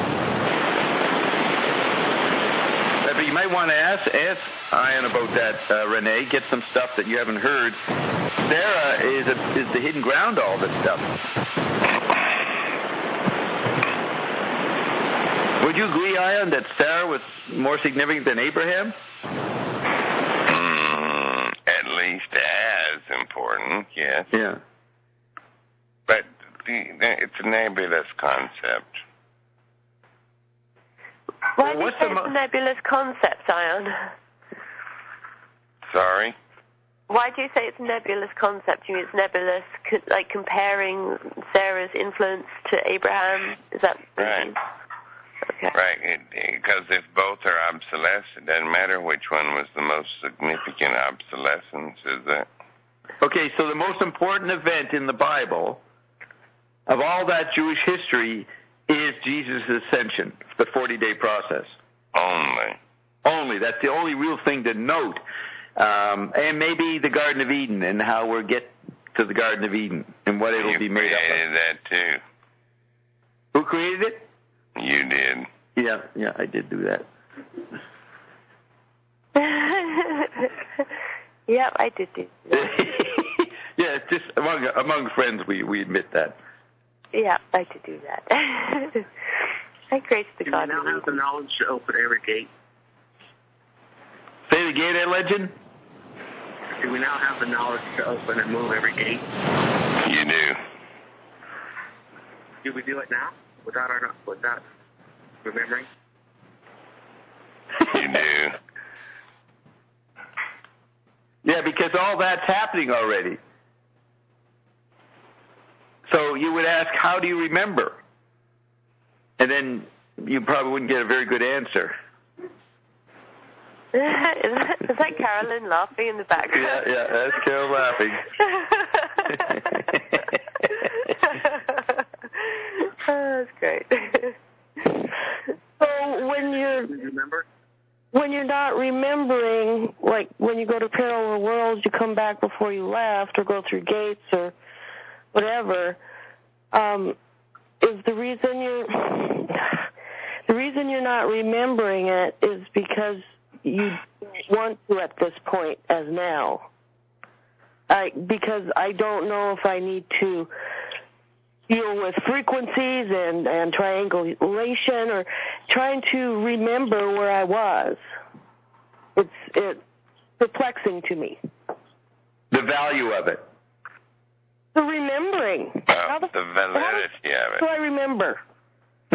But you might want to ask ask Ian about that, uh, Renee. Get some stuff that you haven't heard. Sarah is a, is the hidden ground to all this stuff. Would you agree, Ian, that Sarah was more significant than Abraham?
Mm, at least as important, yes.
Yeah.
But the, the, it's a nebulous concept.
Why
Well,
do you
what's
say
the
it's
mo-
a nebulous concept, Ion?
Sorry?
Why do you say it's a nebulous concept? You mean it's nebulous, co- like comparing Sarah's influence to Abraham? Is that
Right.
Okay.
Right, because if both are obsolescent, it doesn't matter which one was the most significant obsolescence, is it?
Okay, so the most important event in the Bible of all that Jewish history is Jesus' ascension, the forty-day process.
Only.
Only. That's the only real thing to note. Um, and maybe the Garden of Eden and how we'll get to the Garden of Eden and what it'll
you
be made up of.
You created that too.
Who created it?
You did.
Yeah, yeah, I did do that.
Yep, I did do that.
Yeah, it's just among among friends we, we admit that.
Yeah, I did do that. I created the
Do we
Garden
now
of
have
Eden.
the knowledge to open every gate?
Say the gate, legend?
Do we now have the knowledge to open and move every gate?
You do.
Do we do it now without our without remembering?
You do.
Yeah, because all that's happening already. So you would ask, how do you remember? And then you probably wouldn't get a very good answer.
Is that, is that Carolyn laughing in the background?
Yeah, yeah, that's Carol laughing.
Oh, that's great.
So when you're
Do you remember?
when you're not remembering, like when you go to parallel worlds, you come back before you left, or go through gates, or whatever. Um, is the reason you're the reason you're not remembering it is because you want to at this point as now. I because I don't know if I need to deal with frequencies and, and triangulation or trying to remember where I was. It's it's perplexing to me.
The value of it.
The remembering.
Well,
How the,
the validity of
do
it.
I remember?
Well,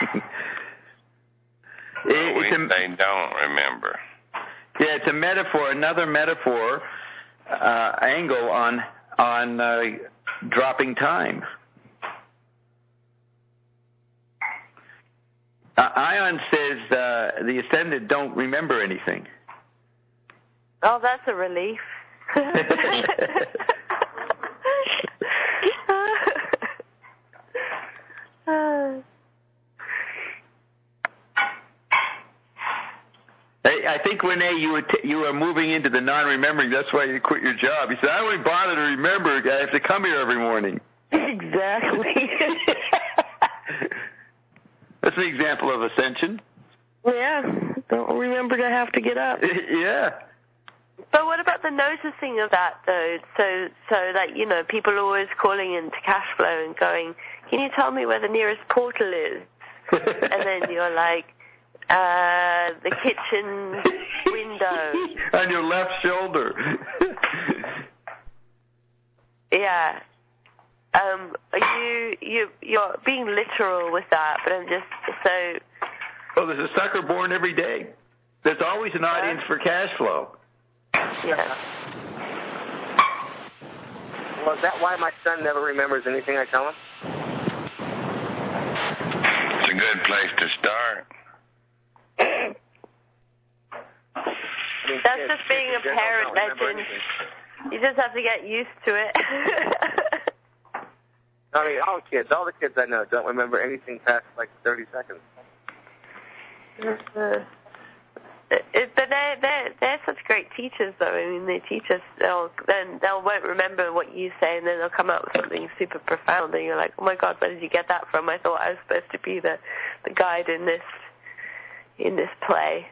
we
It's a-
say don't remember.
Yeah, it's a metaphor, another metaphor uh, angle on on uh, dropping time. Uh, Ion says uh, the ascended don't remember anything.
Oh, that's a relief.
I think, Renee, you were t- you were moving into the non-remembering. That's why you quit your job. You said, I don't bother to remember. I have to come here every morning.
Exactly.
That's an example of ascension.
Yeah. Don't remember to have to get up.
Yeah.
But what about the noticing of that, though? So, so that, you know, people are always calling into cash flow and going, can you tell me where the nearest portal is? And then you're like, uh, the kitchen window.
On your left shoulder.
Yeah. Um, are you, you, you're being literal with that, but I'm just, so,
Well, there's a sucker born every day. There's always an audience for cash flow.
Yeah.
Well, is that why my son never remembers anything I tell him?
It's a good place to start.
I mean,
That's
kids,
just being
kids
a
in general
parent,
don't remember
Legend.
anything.
You just have to get used to it.
I mean, all kids, all the kids I know don't remember anything past like thirty seconds.
uh, it, but they're, they're, they're such great teachers, though. I mean, they teach us, they'll, then they'll won't remember what you say, and then they'll come up with something super profound, and you're like, oh my God, where did you get that from? I thought I was supposed to be the, the guide in this, in this play.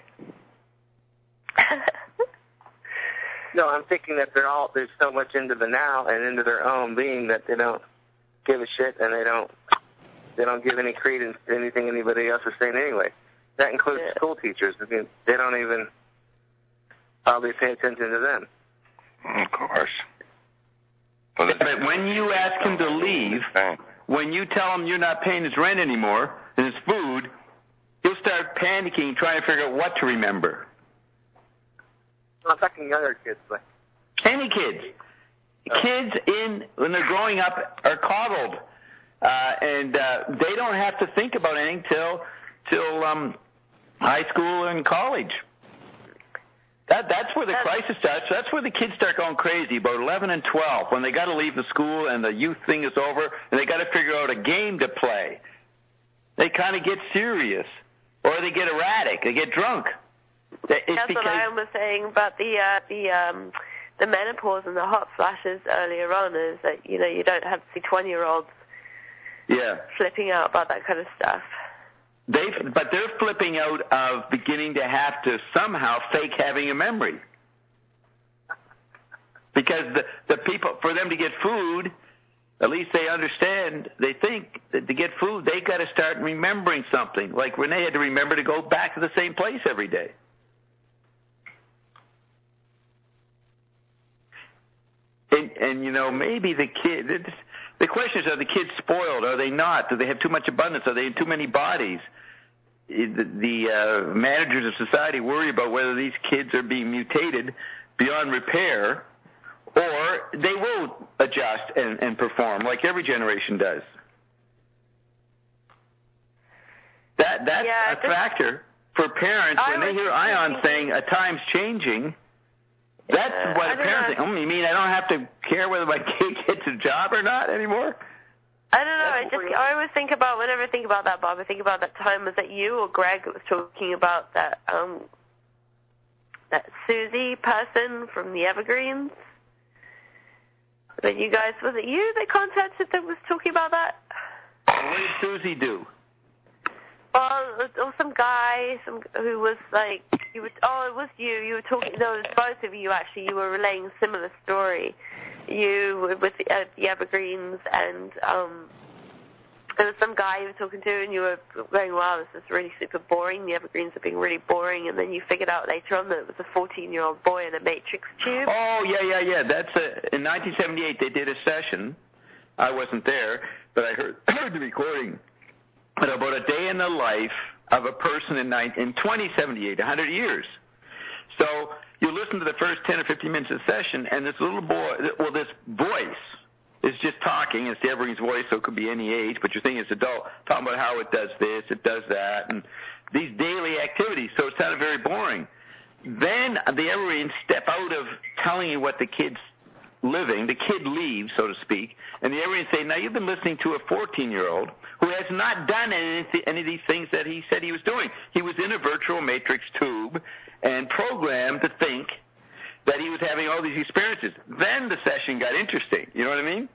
No, I'm thinking that they're all, they're so much into the now and into their own being that they don't give a shit, and they don't, they don't give any credence to anything anybody else is saying anyway. That includes
Yeah.
school teachers. I mean, they don't even probably pay attention to them.
Of course. Well,
But when you ask him to leave, when you tell him you're not paying his rent anymore and his food, he'll start panicking, trying to figure out what to remember.
I'm talking younger kids, but
Any kids. Kids in when they're growing up are coddled, uh, and uh, they don't have to think about anything till till um, high school and college. That that's where the crisis starts. That's where the kids start going crazy about eleven and twelve when they got to leave the school and the youth thing is over and they got to figure out a game to play. They kind of get serious, or they get erratic. They get drunk. It's
That's what I was saying about the uh, the um, the menopause and the hot flashes earlier on. Is that you know you don't have to see twenty-year-olds
yeah
flipping out about that kind of stuff.
They but they're flipping out of beginning to have to somehow fake having a memory because the the people for them to get food, at least they understand. They think that to get food they got to start remembering something. Like Renee had to remember to go back to the same place every day. And, and you know, maybe the kid, the question is, are the kids spoiled? Are they not? Do they have too much abundance? Are they in too many bodies? The, the uh, managers of society worry about whether these kids are being mutated beyond repair, or they will adjust and, and perform like every generation does. That That's
yeah,
a factor for parents
I
when they hear Ion saying a time's changing. That's
uh,
what a parent thinks. Oh, you mean I don't have to care whether my kid gets a job or not anymore?
I don't know. I just I always think about whenever I think about that, Bob. I think about that time. Was that you or Greg that was talking about that um that Susie person from the Evergreens? That you guys was it you that contacted that was talking about that?
What did Susie do?
Well, it was some guy, some who was like, you were, oh, it was you. You were talking. No, it was both of you actually. You were relaying a similar story. You were with the, uh, the Evergreens, and um, there was some guy you were talking to, and you were going, "Wow, this is really super boring. The Evergreens are being really boring." And then you figured out later on that it was a fourteen-year-old boy in a matrix tube.
Oh yeah, yeah, yeah. That's a, in nineteen seventy-eight. They did a session. I wasn't there, but I heard heard the recording. But about a day in the life of a person in, in twenty seventy-eight, one hundred years. So you listen to the first ten or fifteen minutes of the session, and this little boy, well, this voice is just talking. It's the Evergreen's voice, so it could be any age, but you're thinking it's adult, talking about how it does this, it does that, and these daily activities. So it sounded very boring. Then the Evergreens step out of telling you what the kid's living, the kid leaves, so to speak, and the Evergreens say, now you've been listening to a fourteen-year-old who has not done any, any of these things that he said he was doing. He was in a virtual matrix tube and programmed to think that he was having all these experiences. Then the session got interesting. You know what I mean?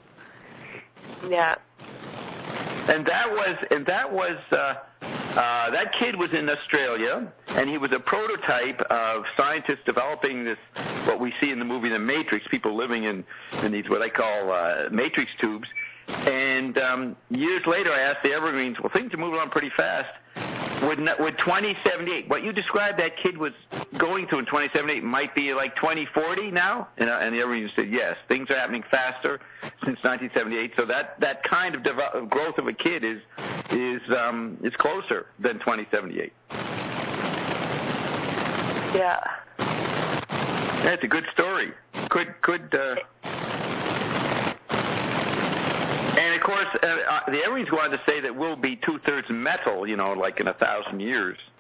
Yeah.
And that was, and that was, uh, uh, that kid was in Australia, and he was a prototype of scientists developing this, what we see in the movie The Matrix, people living in, in these, what I call, uh, matrix tubes. And um, years later, I asked the Evergreens, well, things are moving on pretty fast. Would, would twenty seventy-eight, what you described that kid was going through in twenty seventy-eight might be like twenty forty now? And, uh, and the Evergreens said, yes, things are happening faster. since nineteen seventy-eight. So that, that kind of dev- growth of a kid is is um, is closer than twenty seventy-eight.
Yeah.
That's a good story. Could could. Uh, and of course, uh, uh, the Emery's wanted to say that we'll be two thirds metal, you know, like in a thousand years.